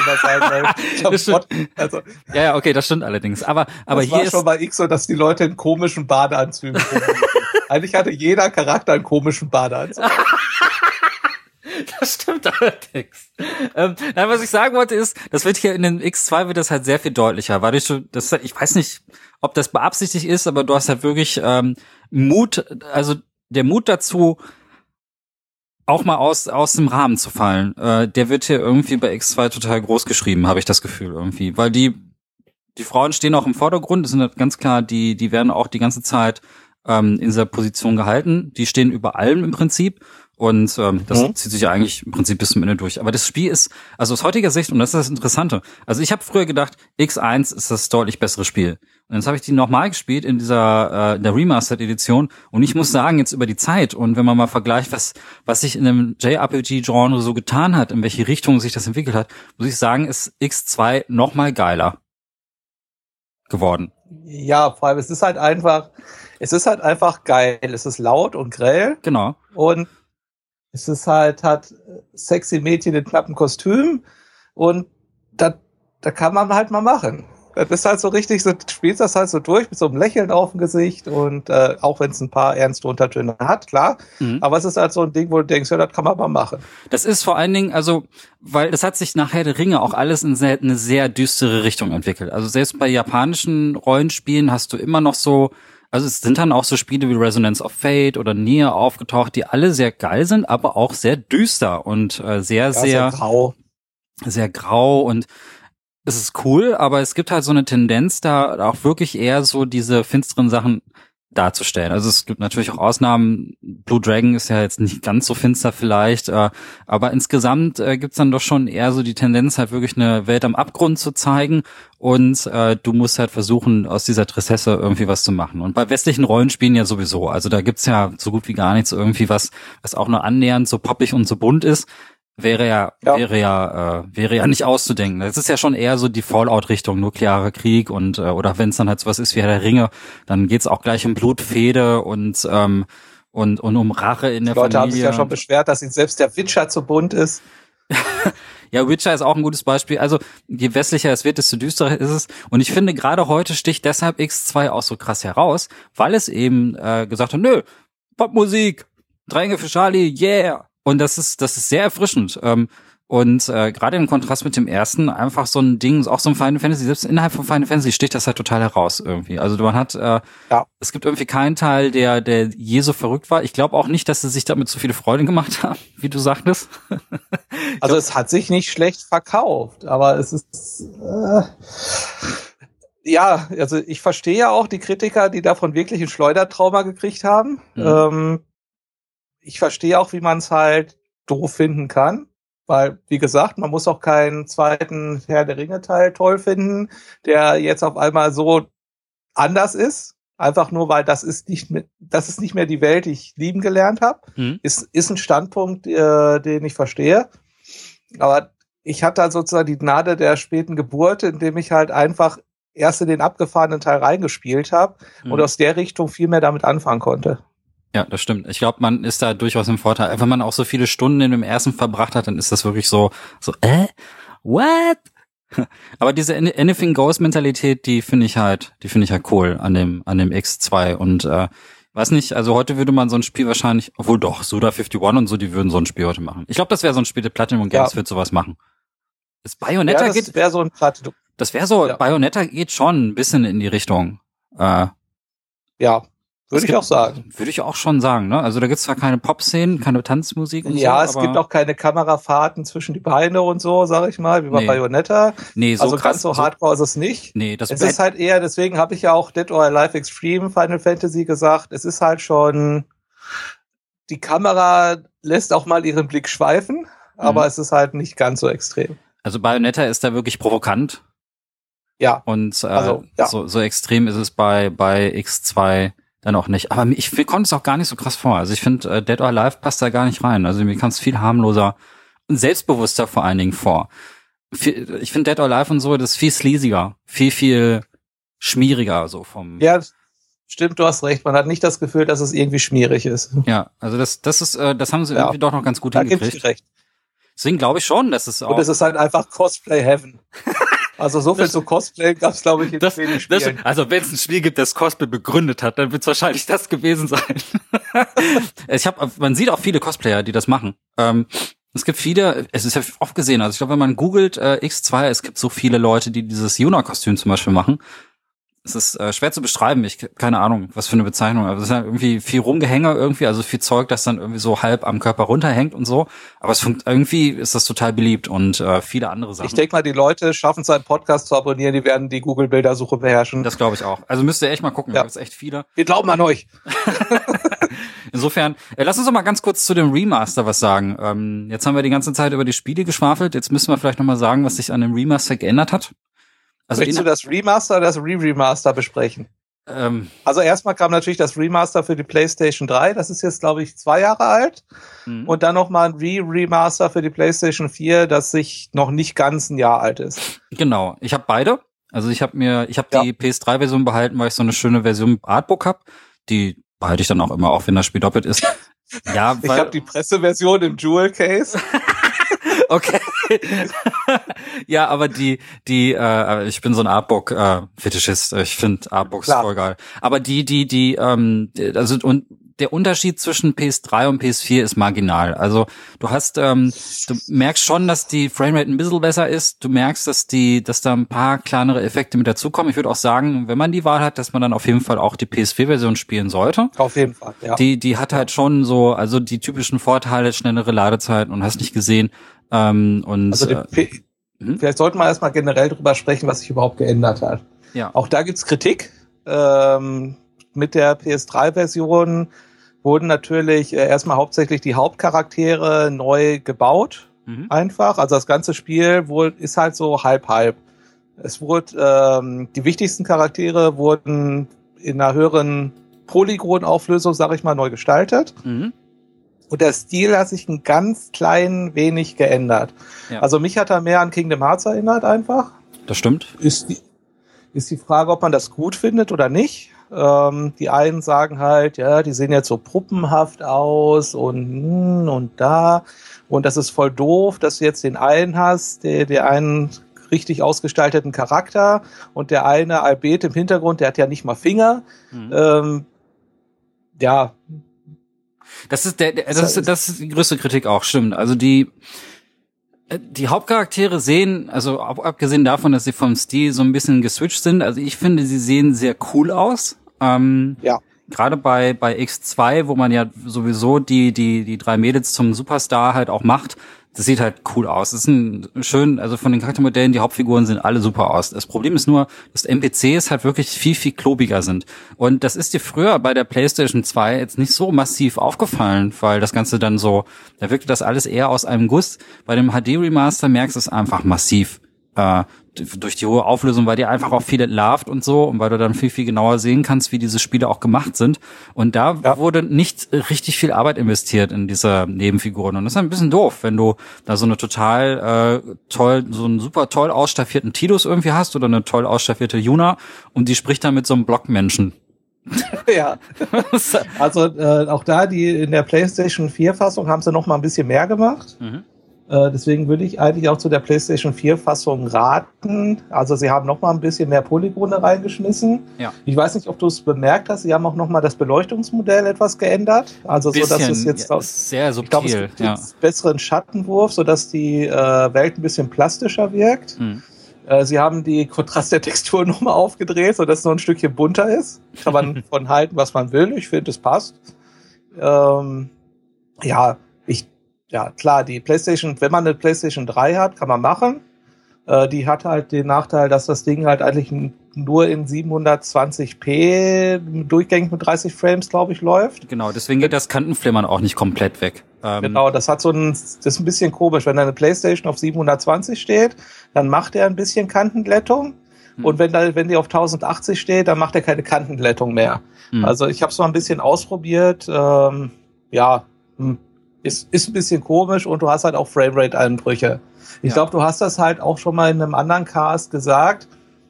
also. ja, ja, okay, das stimmt allerdings. Aber aber das hier war ist schon bei X so, dass die Leute in komischen Badeanzügen eigentlich hatte jeder Charakter einen komischen Badeanzug. Das stimmt allerdings. Ähm, nein, was ich sagen wollte ist, das wird hier in den X zwei wird das halt sehr viel deutlicher, weil du das, ich weiß nicht, ob das beabsichtigt ist, aber du hast halt wirklich ähm, Mut, also der Mut dazu, auch mal aus aus dem Rahmen zu fallen. Äh, der wird hier irgendwie bei X zwei total groß geschrieben, habe ich das Gefühl irgendwie, weil die die Frauen stehen auch im Vordergrund, das sind halt ganz klar, die die werden auch die ganze Zeit ähm, in dieser Position gehalten, die stehen über allem im Prinzip. Und ähm, das mhm. zieht sich ja eigentlich im Prinzip bis zum Ende durch. Aber das Spiel ist, also aus heutiger Sicht, und das ist das Interessante, also ich habe früher gedacht, X eins ist das deutlich bessere Spiel. Und jetzt habe ich die nochmal gespielt in dieser äh, in der Remastered-Edition und ich muss sagen, jetzt über die Zeit und wenn man mal vergleicht, was was sich in dem J R P G-Genre so getan hat, in welche Richtung sich das entwickelt hat, muss ich sagen, ist X zwei nochmal geiler geworden. Ja, vor allem, es ist halt einfach, es ist halt einfach geil. Es ist laut und grell. Genau. Und es ist halt, hat sexy Mädchen in knappen Kostüm und da, da kann man halt mal machen. Das ist halt so richtig, so spielst das halt so durch mit so einem Lächeln auf dem Gesicht und äh, auch wenn es ein paar ernste Untertöne hat, klar. Mhm. Aber es ist halt so ein Ding, wo du denkst, ja, das kann man mal machen. Das ist vor allen Dingen, also, weil das hat sich nach Herr der Ringe auch alles in sehr, eine sehr düstere Richtung entwickelt. Also selbst bei japanischen Rollenspielen hast du immer noch so, also es sind dann auch so Spiele wie Resonance of Fate oder Nier aufgetaucht, die alle sehr geil sind, aber auch sehr düster und äh, sehr, ja, sehr, sehr grau. Sehr grau und es ist cool, aber es gibt halt so eine Tendenz, da auch wirklich eher so diese finsteren Sachen darzustellen. Also es gibt natürlich auch Ausnahmen. Blue Dragon ist ja jetzt nicht ganz so finster vielleicht, äh, aber insgesamt äh, gibt's dann doch schon eher so die Tendenz, halt wirklich eine Welt am Abgrund zu zeigen und äh, du musst halt versuchen, aus dieser Tristesse irgendwie was zu machen. Und bei westlichen Rollenspielen ja sowieso. Also da gibt's ja so gut wie gar nichts irgendwie, was was auch nur annähernd so poppig und so bunt ist. wäre ja, ja. wäre ja, äh, wäre ja nicht auszudenken. Das ist ja schon eher so die Fallout-Richtung, nuklearer Krieg und, äh, oder wenn es dann halt so was ist wie Herr der Ringe, dann geht's auch gleich um Blutfehde und, ähm, und, und um Rache in der die Leute Familie. Haben sich ja schon beschwert, dass ihnen selbst der Witcher zu bunt ist. Ja, Witcher ist auch ein gutes Beispiel. Also, je westlicher es wird, desto düsterer ist es. Und ich finde, gerade heute sticht deshalb X zwei auch so krass heraus, weil es eben äh, gesagt hat, nö, Popmusik, Dränge für Charlie, yeah. Und das ist, das ist sehr erfrischend. Ähm, und äh, gerade im Kontrast mit dem ersten, einfach so ein Ding, auch so ein Final Fantasy, selbst innerhalb von Final Fantasy sticht das halt total heraus irgendwie. Also man hat, äh, ja. es gibt irgendwie keinen Teil, der der je so verrückt war. Ich glaube auch nicht, dass sie sich damit so viele Freude gemacht haben, wie du sagtest. Also glaub, es hat sich nicht schlecht verkauft, aber es ist äh, ja, also ich verstehe ja auch die Kritiker, die davon wirklich ein Schleudertrauma gekriegt haben. Mhm. Ähm, ich verstehe auch, wie man es halt doof finden kann. Weil, wie gesagt, man muss auch keinen zweiten Herr der Ringe-Teil toll finden, der jetzt auf einmal so anders ist. Einfach nur, weil das ist nicht mehr, das ist nicht mehr die Welt, die ich lieben gelernt habe. Mhm. Ist, ist ein Standpunkt, äh, den ich verstehe. Aber ich hatte halt sozusagen die Gnade der späten Geburt, indem ich halt einfach erst in den abgefahrenen Teil reingespielt habe mhm. und aus der Richtung viel mehr damit anfangen konnte. Ja, das stimmt. Ich glaube, man ist da durchaus im Vorteil. Wenn man auch so viele Stunden in dem ersten verbracht hat, dann ist das wirklich so, so, äh, what? Aber diese Anything Goes Mentalität, die finde ich halt, die finde ich halt cool an dem, an dem X zwei und, äh, weiß nicht, also heute würde man so ein Spiel wahrscheinlich, obwohl doch, Suda einundfünfzig und so, die würden so ein Spiel heute machen. Ich glaube, das wäre so ein Spiel, der Platinum Games ja. wird sowas machen. Das Bayonetta ja, das geht, wäre so ein Platinum. Das wäre so, ja. Bayonetta geht schon ein bisschen in die Richtung, äh, ja. Würde ich gibt, auch sagen. Würde ich auch schon sagen, ne? Also da gibt's zwar keine Pop-Szenen, keine Tanzmusik und ja, so. Ja, es gibt auch keine Kamerafahrten zwischen die Beine und so, sag ich mal, wie bei nee. Bayonetta. Nee, so also krass, ganz so hardcore so, ist es nicht. Nee, das es ist halt eher, deswegen habe ich ja auch Dead or Alive Extreme Final Fantasy gesagt, es ist halt schon, die Kamera lässt auch mal ihren Blick schweifen, aber mhm. es ist halt nicht ganz so extrem. Also Bayonetta ist da wirklich provokant. Ja. Und äh, also, ja. So, so extrem ist es bei, bei X zwei dann auch nicht. Aber ich, ich konnte es auch gar nicht so krass vor. Also ich finde, äh, Dead or Alive passt da gar nicht rein. Also mir kam es viel harmloser und selbstbewusster vor allen Dingen vor. Ich finde Dead or Alive und so, das ist viel sleasiger, viel, viel schmieriger so vom... Ja, stimmt, du hast recht. Man hat nicht das Gefühl, dass es irgendwie schmierig ist. Ja, also das, das ist, äh, das haben sie ja. irgendwie doch noch ganz gut da hingekriegt. Da gebe ich recht. Deswegen glaube ich schon, dass es auch... Und es ist halt einfach Cosplay Heaven. Also so viel zu Cosplay gab's, glaube ich, in das, wenig Spielen. Das, also wenn es ein Spiel gibt, das Cosplay begründet hat, dann wird es wahrscheinlich das gewesen sein. ich hab, man sieht auch viele Cosplayer, die das machen. Ähm, es gibt viele, es ist ja oft gesehen, also ich glaube, wenn man googelt äh, X zwei, es gibt so viele Leute, die dieses Yuna-Kostüm zum Beispiel machen. Es ist äh, schwer zu beschreiben, ich keine Ahnung, was für eine Bezeichnung, aber es ist ja irgendwie viel Rumgehänge irgendwie, also viel Zeug, das dann irgendwie so halb am Körper runterhängt und so, aber es funkt, irgendwie ist das total beliebt und äh, viele andere Sachen. Ich denke mal, die Leute schaffen es, einen Podcast zu abonnieren, die werden die Google-Bildersuche beherrschen. Das glaube ich auch. Also müsst ihr echt mal gucken, ja. da gibt's echt viele. Wir glauben an euch. Insofern, äh, lass uns doch mal ganz kurz zu dem Remaster was sagen. Ähm, jetzt haben wir die ganze Zeit über die Spiele geschwafelt, jetzt müssen wir vielleicht noch mal sagen, was sich an dem Remaster geändert hat. Also Willst du das Remaster oder das Re-Remaster besprechen? Ähm, also erstmal kam natürlich das Remaster für die PlayStation drei, das ist jetzt, glaube ich, zwei Jahre alt. Mhm. Und dann nochmal ein Re-Remaster für die PlayStation vier, das sich noch nicht ganz ein Jahr alt ist. Genau, ich habe beide. Also ich habe mir, ich habe ja. die P S drei Version behalten, weil ich so eine schöne Version mit Artbook habe. Die behalte ich dann auch immer, auch wenn das Spiel doppelt ist. Ja, weil, ich habe die Presseversion im Jewel Case. Okay. Ja, aber die, die, äh, ich bin so ein Artbook-Fetischist. Äh, ich finde Artbooks Klar. voll geil. Aber die, die, die, ähm, also und der Unterschied zwischen P S drei und P S vier ist marginal. Also du hast, ähm, du merkst schon, dass die Framerate ein bisschen besser ist. Du merkst, dass die, dass da ein paar kleinere Effekte mit dazukommen. Ich würde auch sagen, wenn man die Wahl hat, dass man dann auf jeden Fall auch die P S vier Version spielen sollte. Auf jeden Fall, ja. Die, die hat halt schon so, also die typischen Vorteile, schnellere Ladezeiten und hast nicht gesehen. Ähm, und also die P- äh, vielleicht sollten wir erstmal generell drüber sprechen, was sich überhaupt geändert hat. Ja. Auch da gibt's Kritik. Ähm, mit der P S drei Version wurden natürlich äh, erstmal hauptsächlich die Hauptcharaktere neu gebaut. Mhm. Einfach. Also das ganze Spiel wohl ist halt so halb-halb. Es wurde, ähm, die wichtigsten Charaktere wurden in einer höheren Polygonauflösung, sag ich mal, neu gestaltet. Mhm. Und der Stil hat sich ein ganz klein wenig geändert. Ja. Also mich hat er mehr an Kingdom Hearts erinnert einfach. Das stimmt. Ist die, ist die Frage, ob man das gut findet oder nicht. Ähm, die einen sagen halt, ja, die sehen jetzt so puppenhaft aus und und da. Und das ist voll doof, dass du jetzt den einen hast, der, der einen richtig ausgestalteten Charakter und der eine Albet im Hintergrund, der hat ja nicht mal Finger. Mhm. Ähm, ja. Das ist der, der das ist, das ist die größte Kritik auch, stimmt. Also die, die Hauptcharaktere sehen, also abgesehen davon, dass sie vom Stil so ein bisschen geswitcht sind, also ich finde, sie sehen sehr cool aus. Ähm, ja. Gerade bei, bei X zwei, wo man ja sowieso die, die, die drei Mädels zum Superstar halt auch macht, das sieht halt cool aus. Das ist ein schön, also von den Charaktermodellen, die Hauptfiguren sehen alle super aus. Das Problem ist nur, dass N P Cs halt wirklich viel, viel klobiger sind. Und das ist dir früher bei der PlayStation zwei jetzt nicht so massiv aufgefallen, weil das Ganze dann so, da wirkte das alles eher aus einem Guss. Bei dem H D-Remaster merkst du es einfach massiv. Äh, durch die hohe Auflösung, weil dir einfach auch viel entlarvt und so und weil du dann viel, viel genauer sehen kannst, wie diese Spiele auch gemacht sind. Und da ja. wurde nicht richtig viel Arbeit investiert in diese Nebenfiguren. Und das ist ein bisschen doof, wenn du da so eine total äh, toll, so einen super toll ausstaffierten Tidus irgendwie hast oder eine toll ausstaffierte Yuna und die spricht dann mit so einem Blockmenschen. Ja, also äh, auch da, die in der PlayStation vier Fassung haben sie noch mal ein bisschen mehr gemacht. Mhm. Deswegen würde ich eigentlich auch zu der PlayStation vier Fassung raten. Also sie haben noch mal ein bisschen mehr Polygone reingeschmissen. Ja. Ich weiß nicht, ob du es bemerkt hast. Sie haben auch noch mal das Beleuchtungsmodell etwas geändert. Also bisschen, so, dass es jetzt ja, sehr subtil. Ich glaube, es gibt ja. jetzt besseren Schattenwurf, sodass die äh, Welt ein bisschen plastischer wirkt. Mhm. Äh, sie haben die Kontrast der Textur noch mal aufgedreht, sodass es noch ein Stückchen bunter ist. Kann man von halten, was man will. Ich finde, es passt. Ähm, ja, ich Ja, klar, die PlayStation, wenn man eine PlayStation drei hat, kann man machen. Äh, die hat halt den Nachteil, dass das Ding halt eigentlich nur in siebenhundertzwanzig p durchgängig mit dreißig Frames, glaube ich, läuft. Genau, deswegen geht das Kantenflimmern auch nicht komplett weg. Ähm genau, das hat so ein, das ist ein bisschen komisch. Wenn deine PlayStation auf siebenhundertzwanzig steht, dann macht er ein bisschen Kantenglättung. Hm. Und wenn da, wenn die auf tausendachtzig steht, dann macht er keine Kantenglättung mehr. Hm. Also ich habe es mal ein bisschen ausprobiert. Ähm, ja, hm. Ist, ist ein bisschen komisch und du hast halt auch Framerate-Einbrüche. Ich ja. glaube, du hast das halt auch schon mal in einem anderen Cast gesagt.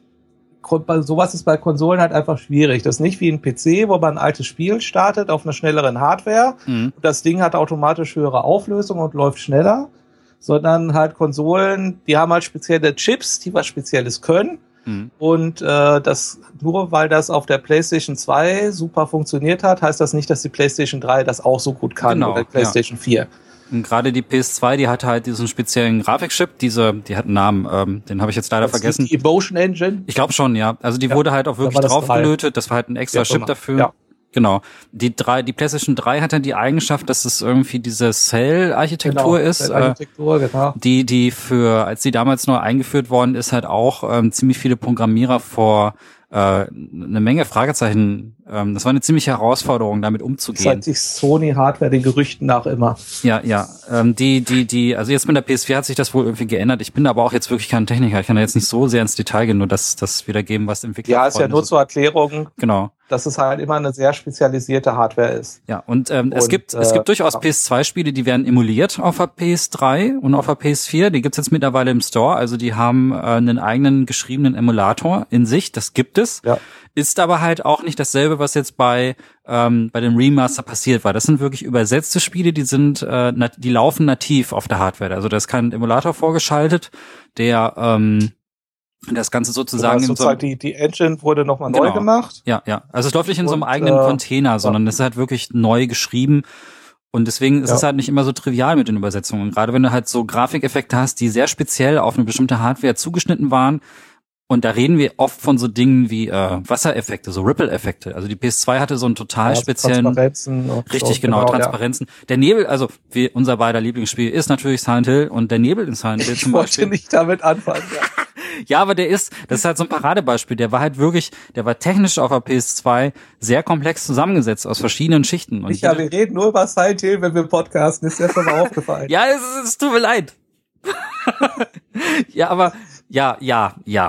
Sowas ist bei Konsolen halt einfach schwierig. Das ist nicht wie ein P C, wo man ein altes Spiel startet auf einer schnelleren Hardware. Mhm. Das Ding hat automatisch höhere Auflösung und läuft schneller. Sondern halt Konsolen, die haben halt spezielle Chips, die was Spezielles können. Mhm. Und äh, das nur weil das auf der PlayStation zwei super funktioniert hat, heißt das nicht, dass die PlayStation drei das auch so gut kann genau, oder die PlayStation ja. vier. Und gerade die P S zwei, die hatte halt diesen speziellen Grafikchip, diese, die hat einen Namen, ähm, den habe ich jetzt leider das vergessen. Die Emotion Engine? Ich glaube schon, ja. Also die ja. wurde halt auch wirklich da draufgelötet. Das war halt ein extra ja, Chip immer. dafür. Ja. Genau. Die drei, die PlayStation drei hat dann die Eigenschaft, dass es irgendwie diese Cell-Architektur genau, ist, Cell-Architektur, äh, genau. die, die für, als die damals neu eingeführt worden ist, halt auch ähm, ziemlich viele Programmierer vor äh, eine Menge Fragezeichen. Ähm, das war eine ziemliche Herausforderung, damit umzugehen. Zeigt sich Sony-Hardware den Gerüchten nach immer. Ja, ja. Ähm, die, die, die, also jetzt mit der P S vier hat sich das wohl irgendwie geändert. Ich bin aber auch jetzt wirklich kein Techniker. Ich kann da jetzt nicht so sehr ins Detail gehen, nur das, das wiedergeben, was Entwickler. Ja, ist ja nur zur Erklärung. Genau. Dass es halt immer eine sehr spezialisierte Hardware ist. Ja, und, ähm, und es gibt äh, es gibt durchaus ja. P S zwei Spiele, die werden emuliert auf der P S drei und auf der P S vier. Die gibt's jetzt mittlerweile im Store. Also die haben äh, einen eigenen geschriebenen Emulator in sich. Das gibt es. Ja. Ist aber halt auch nicht dasselbe, was jetzt bei ähm, bei dem Remaster passiert war. Das sind wirklich übersetzte Spiele, die sind äh, nat- die laufen nativ auf der Hardware. Also da ist kein Emulator vorgeschaltet, der ähm, das Ganze sozusagen in so die die Engine wurde nochmal genau. neu gemacht. Ja, ja. Also es läuft nicht in und, so einem eigenen äh, Container, sondern ja. es ist halt wirklich neu geschrieben. Und deswegen ist ja. es halt nicht immer so trivial mit den Übersetzungen. Und gerade wenn du halt so Grafikeffekte hast, die sehr speziell auf eine bestimmte Hardware zugeschnitten waren. Und da reden wir oft von so Dingen wie äh, Wassereffekte, so Ripple-Effekte. Also die P S zwei hatte so einen total ja, speziellen, Transparenzen richtig so, genau, genau Transparenzen. Ja. Der Nebel, also wie unser beider Lieblingsspiel ist natürlich Silent Hill und der Nebel in Silent Hill ich zum Beispiel. Ich wollte nicht damit anfangen. Ja. Ja, aber der ist, das ist halt so ein Paradebeispiel. Der war halt wirklich, der war technisch auf der P S zwei sehr komplex zusammengesetzt aus verschiedenen Schichten. Und ja, wir reden nur über Silent Hill, wenn wir podcasten. Ist ja schon mal aufgefallen. Ja, es, es tut mir leid. Ja, aber ja, ja, ja.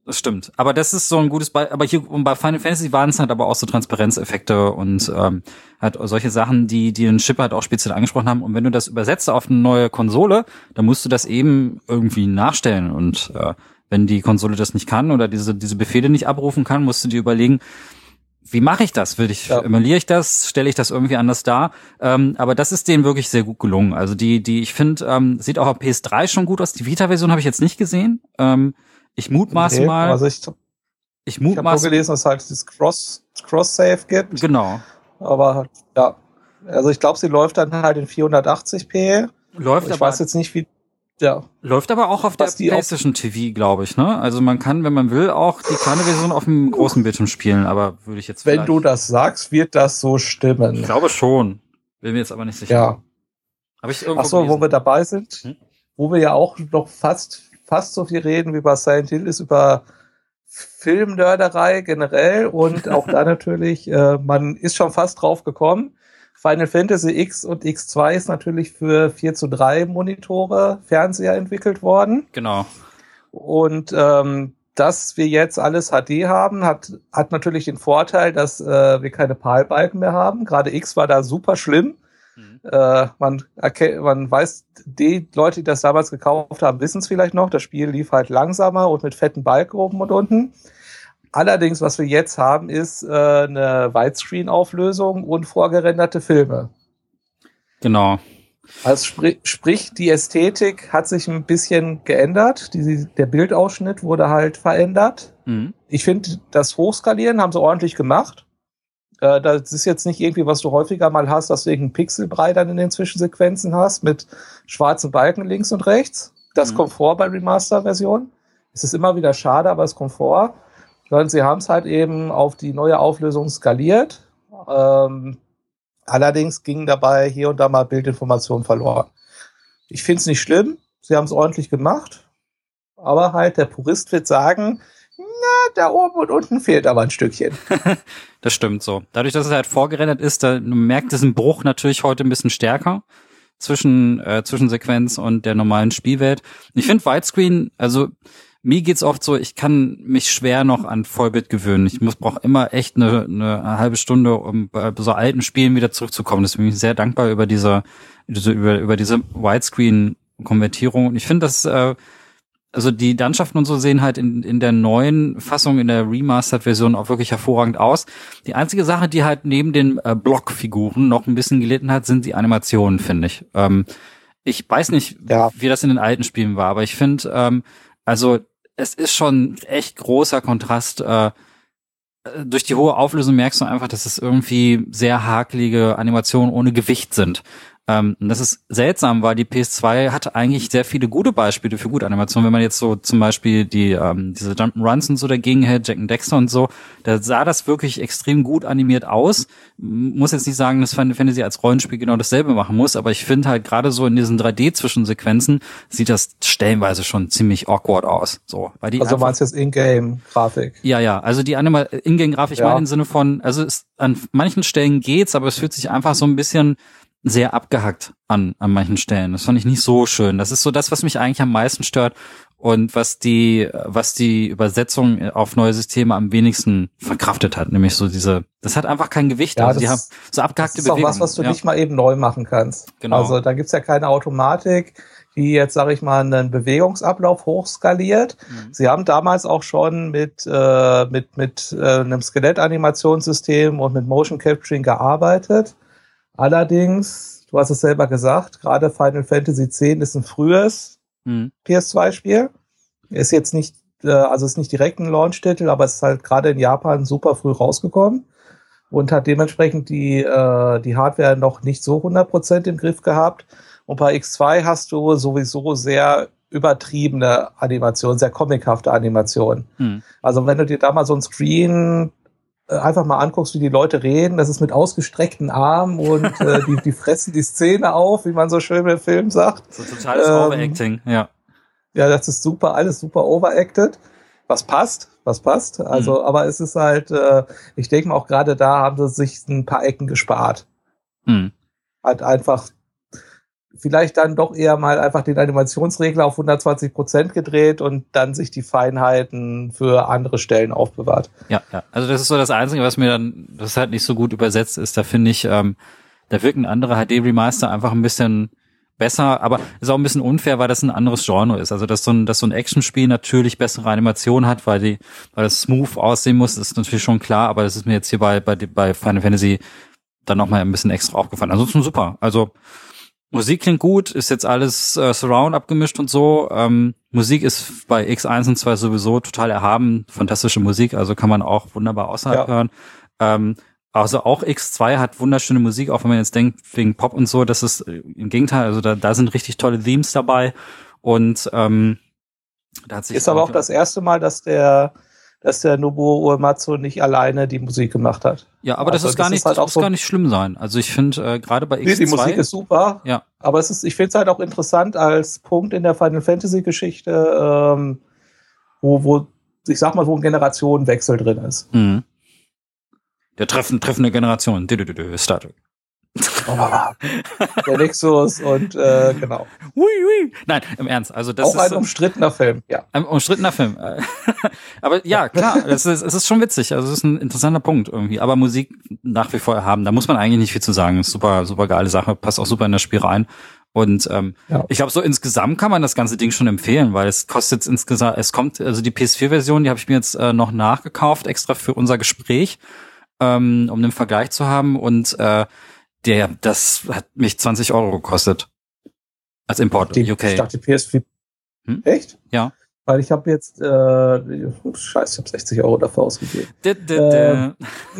Das stimmt. Aber das ist so ein gutes Beispiel. Aber hier und bei Final Fantasy waren es halt aber auch so Transparenzeffekte und ähm, halt solche Sachen, die die den Chip halt auch speziell angesprochen haben. Und wenn du das übersetzt auf eine neue Konsole, dann musst du das eben irgendwie nachstellen. Und äh, wenn die Konsole das nicht kann oder diese diese Befehle nicht abrufen kann, musst du dir überlegen, wie mache ich das? Will ich, ja. emuliere ich das? Stelle ich das irgendwie anders dar? Ähm, aber das ist denen wirklich sehr gut gelungen. Also die, die, ich finde, ähm, sieht auch auf P S drei schon gut aus. Die Vita-Version habe ich jetzt nicht gesehen. Ähm, ich mutmaße nee, mal. Also ich ich, ich habe nur gelesen, dass es halt dieses Cross, Cross-Save gibt. Genau. Aber ja, also ich glaube, sie läuft dann halt in vierhundertachtzig p. Läuft ich aber, weiß jetzt nicht, wie. Ja. Läuft aber auch auf der PlayStation T V, glaube ich, ne? Also man kann, wenn man will, auch die kleine Version auf dem großen Bildschirm spielen, aber würde ich jetzt Wenn du das sagst, wird das so stimmen. Ich glaube schon. Bin mir jetzt aber nicht sicher. Ja. Habe ich irgendwo Ach so, gelesen. Wo wir dabei sind, hm? wo wir ja auch noch fast fast so viel reden wie bei Silent Hill, ist über Filmnörderei generell und auch da natürlich, äh, man ist schon fast drauf gekommen. Final Fantasy X und X zwei ist natürlich für vier zu drei Monitore, Fernseher entwickelt worden. Genau. Und ähm, dass wir jetzt alles H D haben, hat hat natürlich den Vorteil, dass äh, wir keine PAL-Balken mehr haben. Gerade X war da super schlimm. Mhm. Äh, man, man weiß, die Leute, die das damals gekauft haben, wissen es vielleicht noch. Das Spiel lief halt langsamer und mit fetten Balken oben und unten. Allerdings, was wir jetzt haben, ist äh, eine Widescreen-Auflösung und vorgerenderte Filme. Genau. Also sprich, sprich, die Ästhetik hat sich ein bisschen geändert. Die, der Bildausschnitt wurde halt verändert. Mhm. Ich finde, das Hochskalieren haben sie ordentlich gemacht. Äh, das ist jetzt nicht irgendwie, was du häufiger mal hast, dass du irgendeinen Pixelbrei dann in den Zwischensequenzen hast mit schwarzen Balken links und rechts. Das mhm. kommt vor bei Remaster-Versionen. Es ist immer wieder schade, aber es kommt vor. Und sie haben es halt eben auf die neue Auflösung skaliert. Ähm, allerdings gingen dabei hier und da mal Bildinformationen verloren. Ich finde es nicht schlimm. Sie haben es ordentlich gemacht. Aber halt der Purist wird sagen, na, da oben und unten fehlt aber ein Stückchen. Das stimmt so. Dadurch, dass es halt vorgerendert ist, da merkt diesen Bruch natürlich heute ein bisschen stärker zwischen äh, Zwischensequenz und der normalen Spielwelt. Ich finde Widescreen, also mir geht's oft so, ich kann mich schwer noch an Vollbild gewöhnen. Ich muss brauche immer echt eine, eine halbe Stunde, um bei so alten Spielen wieder zurückzukommen. Deswegen bin ich sehr dankbar über diese, diese über, über diese Widescreen-Konvertierung. Und ich finde, dass äh, also die Landschaften und so sehen halt in, in der neuen Fassung, in der Remastered-Version auch wirklich hervorragend aus. Die einzige Sache, die halt neben den äh, Blockfiguren noch ein bisschen gelitten hat, sind die Animationen, finde ich. Ähm, ich weiß nicht, ja. wie das in den alten Spielen war, aber ich finde, ähm, also es ist schon echt großer Kontrast. Äh, durch die hohe Auflösung merkst du einfach, dass es irgendwie sehr hakelige Animationen ohne Gewicht sind. Ähm, das ist seltsam, weil die P S zwei hatte eigentlich sehr viele gute Beispiele für gute Animationen. Wenn man jetzt so zum Beispiel die ähm, diese Jump'n'Runs und so dagegen hält, Jack and Dexter und so, da sah das wirklich extrem gut animiert aus. Muss jetzt nicht sagen, dass Final Fantasy als Rollenspiel genau dasselbe machen muss, aber ich finde halt gerade so in diesen drei D-Zwischensequenzen sieht das stellenweise schon ziemlich awkward aus. So, weil die also meinst du jetzt Ingame-Grafik? Ja, ja, also die Anima- Ingame-Grafik, ich meine im Sinne von, also es, an manchen Stellen geht's, aber es fühlt sich einfach so ein bisschen sehr abgehackt an, an manchen Stellen. Das fand ich nicht so schön. Das ist so das, was mich eigentlich am meisten stört und was die, was die Übersetzung auf neue Systeme am wenigsten verkraftet hat. Nämlich so diese, das hat einfach kein Gewicht. Ja, also das, die haben so abgehackte Bewegungen. Das ist auch was, was du ja. nicht mal eben neu machen kannst. Genau. Also da gibt's ja keine Automatik, die jetzt, sage ich mal, einen Bewegungsablauf hochskaliert. Mhm. Sie haben damals auch schon mit, äh, mit, mit äh, einem Skeletanimationssystem und mit Motion Capturing gearbeitet. Allerdings, du hast es selber gesagt, gerade Final Fantasy X ist ein frühes mhm. P S zwei Spiel. Ist jetzt nicht, äh, also ist nicht direkt ein Launch-Titel, aber es ist halt gerade in Japan super früh rausgekommen und hat dementsprechend die, äh, die Hardware noch nicht so hundert Prozent im Griff gehabt. Und bei X zwei hast du sowieso sehr übertriebene Animation, sehr comichafte Animation. Mhm. Also wenn du dir da mal so ein Screen einfach mal anguckst, wie die Leute reden, das ist mit ausgestreckten Armen und äh, die, die fressen die Szene auf, wie man so schön im Film sagt. So totales ähm, Overacting, ja. Ja, das ist super, alles super overacted. Was passt, was passt. Also, mhm. aber es ist halt, äh, ich denke mal auch gerade da haben sie sich ein paar Ecken gespart. Mhm. Halt einfach, vielleicht dann doch eher mal einfach den Animationsregler auf hundertzwanzig Prozent gedreht und dann sich die Feinheiten für andere Stellen aufbewahrt. Ja, ja. Also das ist so das Einzige, was mir dann, das halt nicht so gut übersetzt ist. Da finde ich, ähm, da wirken andere H D-Remaster einfach ein bisschen besser, aber ist auch ein bisschen unfair, weil das ein anderes Genre ist. Also dass so ein, dass so ein Actionspiel natürlich bessere Animation hat, weil die, weil das smooth aussehen muss, ist natürlich schon klar, aber das ist mir jetzt hier bei, bei, bei Final Fantasy dann nochmal ein bisschen extra aufgefallen. Ansonsten super. Also Musik klingt gut, ist jetzt alles äh, Surround abgemischt und so. Ähm, Musik ist bei X eins und zwei sowieso total erhaben, fantastische Musik, also kann man auch wunderbar außerhalb ja. hören. Ähm, also auch X zwei hat wunderschöne Musik, auch wenn man jetzt denkt, wegen Pop und so, das ist äh, im Gegenteil, also da, da sind richtig tolle Themes dabei und ähm, da hat sich ist aber auch das erste Mal, dass der dass der Nobuo Uematsu nicht alleine die Musik gemacht hat. Ja, aber also das ist gar das nicht, ist halt das auch muss so, gar nicht schlimm sein. Also ich finde äh, gerade bei X zwei... Nee, die Musik ist super, ja. aber es ist, ich finde es halt auch interessant als Punkt in der Final Fantasy Geschichte, ähm, wo, wo, ich sag mal, wo ein Generationenwechsel drin ist. Mhm. Der treffen, treffende Generation. Star Trek. Der Nexus und äh, genau. Ui, ui. Nein, im Ernst. Also das auch ist ein umstrittener Film, ja. Ein umstrittener Film. Aber ja, klar, es ist, es ist schon witzig. Also es ist ein interessanter Punkt irgendwie. Aber Musik nach wie vor haben, da muss man eigentlich nicht viel zu sagen. Ist super, super geile Sache, passt auch super in das Spiel rein. Und ähm, ja. ich glaube, so insgesamt kann man das ganze Ding schon empfehlen, weil es kostet insgesamt, es kommt, also die P S vier Version, die habe ich mir jetzt äh, noch nachgekauft, extra für unser Gespräch, ähm, um den Vergleich zu haben. Und äh, der, das hat mich zwanzig Euro gekostet. Als Import, die, U K. Ich dachte, die P S vier. Hm? Echt? Ja. Weil ich habe jetzt, äh, scheiße, ich habe sechzig Euro dafür ausgegeben. D -d -d. Ähm.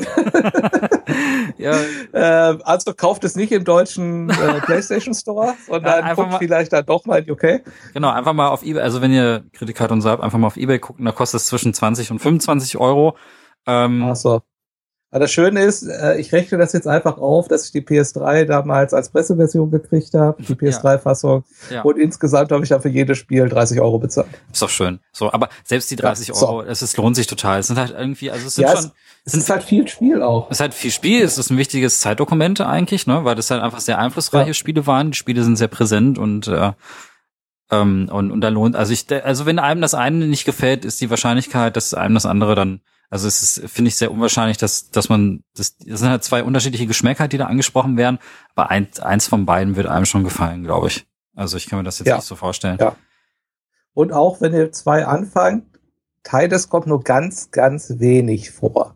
ja. äh, also kauft es nicht im deutschen äh, PlayStation Store, sondern ja, guckt mal, vielleicht dann doch mal in U K. Genau, einfach mal auf eBay, also wenn ihr Kreditkarte und so habt, einfach mal auf eBay gucken, da kostet es zwischen zwanzig und fünfundzwanzig Euro. Ähm, Ach so. Aber das Schöne ist, ich rechne das jetzt einfach auf, dass ich die P S drei damals als Presseversion gekriegt habe, die P S drei Fassung. Ja. Und insgesamt habe ich dann für jedes Spiel dreißig Euro bezahlt. Ist doch schön. So, aber selbst die dreißig ja, so. Euro, es ist, lohnt sich total. Es sind halt irgendwie, also es sind ja, schon. Es, es ist halt viel Spiel auch. Es ist halt viel Spiel, es ist ein wichtiges Zeitdokument eigentlich, ne, weil das halt einfach sehr einflussreiche ja. Spiele waren. Die Spiele sind sehr präsent und äh, ähm, und, und da lohnt, also ich, also wenn einem das eine nicht gefällt, ist die Wahrscheinlichkeit, dass einem das andere dann. Also es ist, finde ich, sehr unwahrscheinlich, dass dass man, das, das sind halt zwei unterschiedliche Geschmäcker, die da angesprochen werden, aber ein, eins von beiden wird einem schon gefallen, glaube ich. Also ich kann mir das jetzt ja. nicht so vorstellen. Ja. Und auch wenn ihr zwei anfangt, Tidus kommt nur ganz, ganz wenig vor.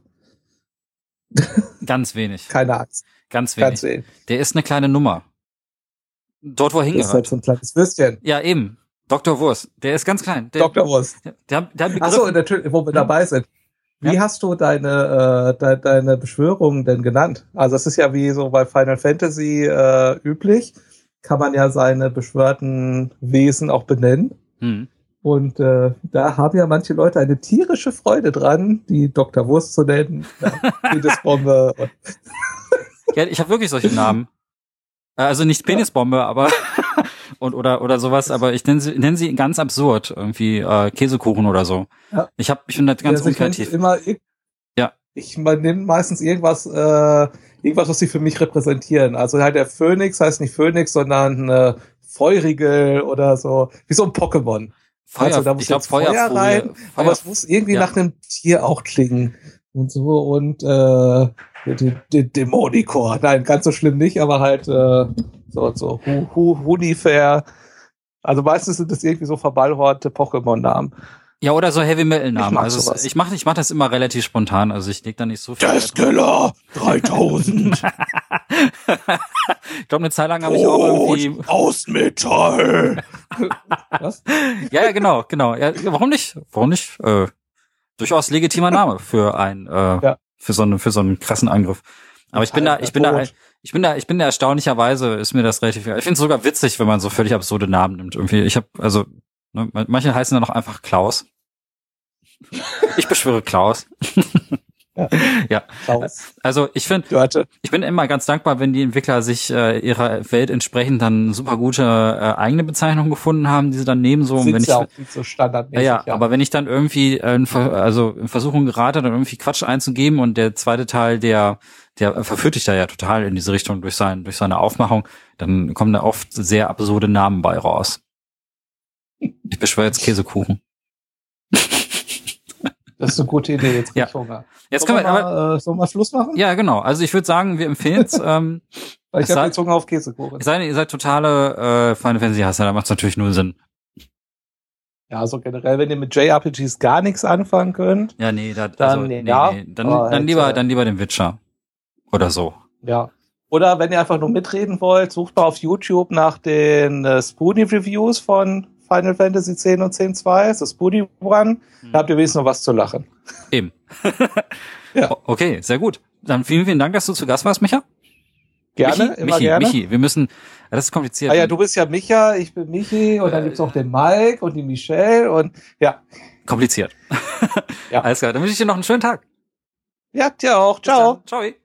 Ganz wenig. Keine Angst. Ganz wenig. Ganz wenig. Der ist eine kleine Nummer. Dort, wo er hingehört. Das ist halt so ein kleines Würstchen. Ja, eben. Doktor Wurst. Der ist ganz klein. Der, Doktor Wurst. Der, der, der hat Ach so, natürlich, wo wir hm? dabei sind. Wie ja. hast du deine, äh, de, deine Beschwörungen denn genannt? Also es ist ja wie so bei Final Fantasy äh, üblich, kann man ja seine beschwörten Wesen auch benennen. Hm. Und äh, da haben ja manche Leute eine tierische Freude dran, die Doktor Wurst zu nennen. Penisbombe. Ja, ich habe wirklich solche Namen. Also nicht Penisbombe, ja. aber und oder oder sowas, aber ich nenne sie nenne sie ganz absurd, irgendwie äh, Käsekuchen oder so. Ja. Ich habe ich finde das ganz ja, unkreativ. Immer ich, ja. Ich nehme meistens irgendwas äh, irgendwas, was sie für mich repräsentieren. Also halt der Phönix heißt nicht Phönix, sondern äh, Feurigel oder so, wie so ein Pokémon. Feuer, also da muss ich glaub, jetzt Feuer, Feuer rein, Feuer, aber es muss irgendwie ja. nach einem Tier auch klingen und so und äh, die, die Dämonikor. Nein, ganz so schlimm nicht, aber halt äh, so und so. Hu, Hu, Hunifair. Also meistens sind das irgendwie so verballhornte Pokémon-Namen. Ja, oder so Heavy-Metal-Namen. Also es, ich mache ich mach das immer relativ spontan. Also ich leg da nicht so viel. Deathkiller dreitausend. Ich glaube, eine Zeit lang habe ich auch irgendwie... Aus Metall. Was? Ja, ja, genau, genau. Ja, warum nicht? Warum nicht? Äh, durchaus legitimer Name für ein... Äh, ja. Für so einen, für so einen krassen Angriff. Aber ich bin da, ich bin da, ich bin da, ich bin da erstaunlicherweise ist mir das relativ, ich finde es sogar witzig, wenn man so völlig absurde Namen nimmt. Irgendwie, ich habe, also, ne, manche heißen dann auch einfach Klaus. Ich beschwöre Klaus. Ja. ja. Raus. Also ich finde, ich bin immer ganz dankbar, wenn die Entwickler sich äh, ihrer Welt entsprechend dann super gute äh, eigene Bezeichnungen gefunden haben, die sie dann nehmen so. Sind wenn ich ja auch nicht so standardmäßig. Ja, ja, aber wenn ich dann irgendwie äh, in Ver- also in Versuchung gerate, dann irgendwie Quatsch einzugeben und der zweite Teil, der der verführt dich da ja total in diese Richtung durch sein durch seine Aufmachung, dann kommen da oft sehr absurde Namen bei raus. Ich beschwöre jetzt Käsekuchen. Das ist eine gute Idee, jetzt krieg ja. ich Hunger. Jetzt sollen können wir, wir mal, aber, äh, sollen wir Schluss machen? Ja, genau. Also ich würde sagen, wir empfehlen es. Ähm, Weil ich habe jetzt Hunger auf Käsekuchen. Es sei denn, ihr seid totale äh, Final Fantasy Hasser, dann macht es natürlich null Sinn. Ja, also generell, wenn ihr mit J R P Gs gar nichts anfangen könnt. Ja, nee, da, dann, also, nee, ja, nee. Dann, dann halt, lieber, äh, dann lieber den Witcher. Oder so. Ja. Oder wenn ihr einfach nur mitreden wollt, sucht mal auf YouTube nach den äh, Spoony Reviews von Final Fantasy X und zehn zwei, das Spoony Run. Hm. Da habt ihr wenigstens noch was zu lachen. Eben. ja. Okay, sehr gut. Dann vielen, vielen Dank, dass du zu Gast warst, Micha. Gerne, Michi, immer Michi, gerne. Michi, wir müssen, das ist kompliziert. Ah ja, du bist ja Micha, ich bin Michi und dann gibt's auch den Mike und die Michelle und ja. Kompliziert. Ja. Alles klar, dann wünsche ich dir noch einen schönen Tag. Ja, dir auch. Ciao. Ciao.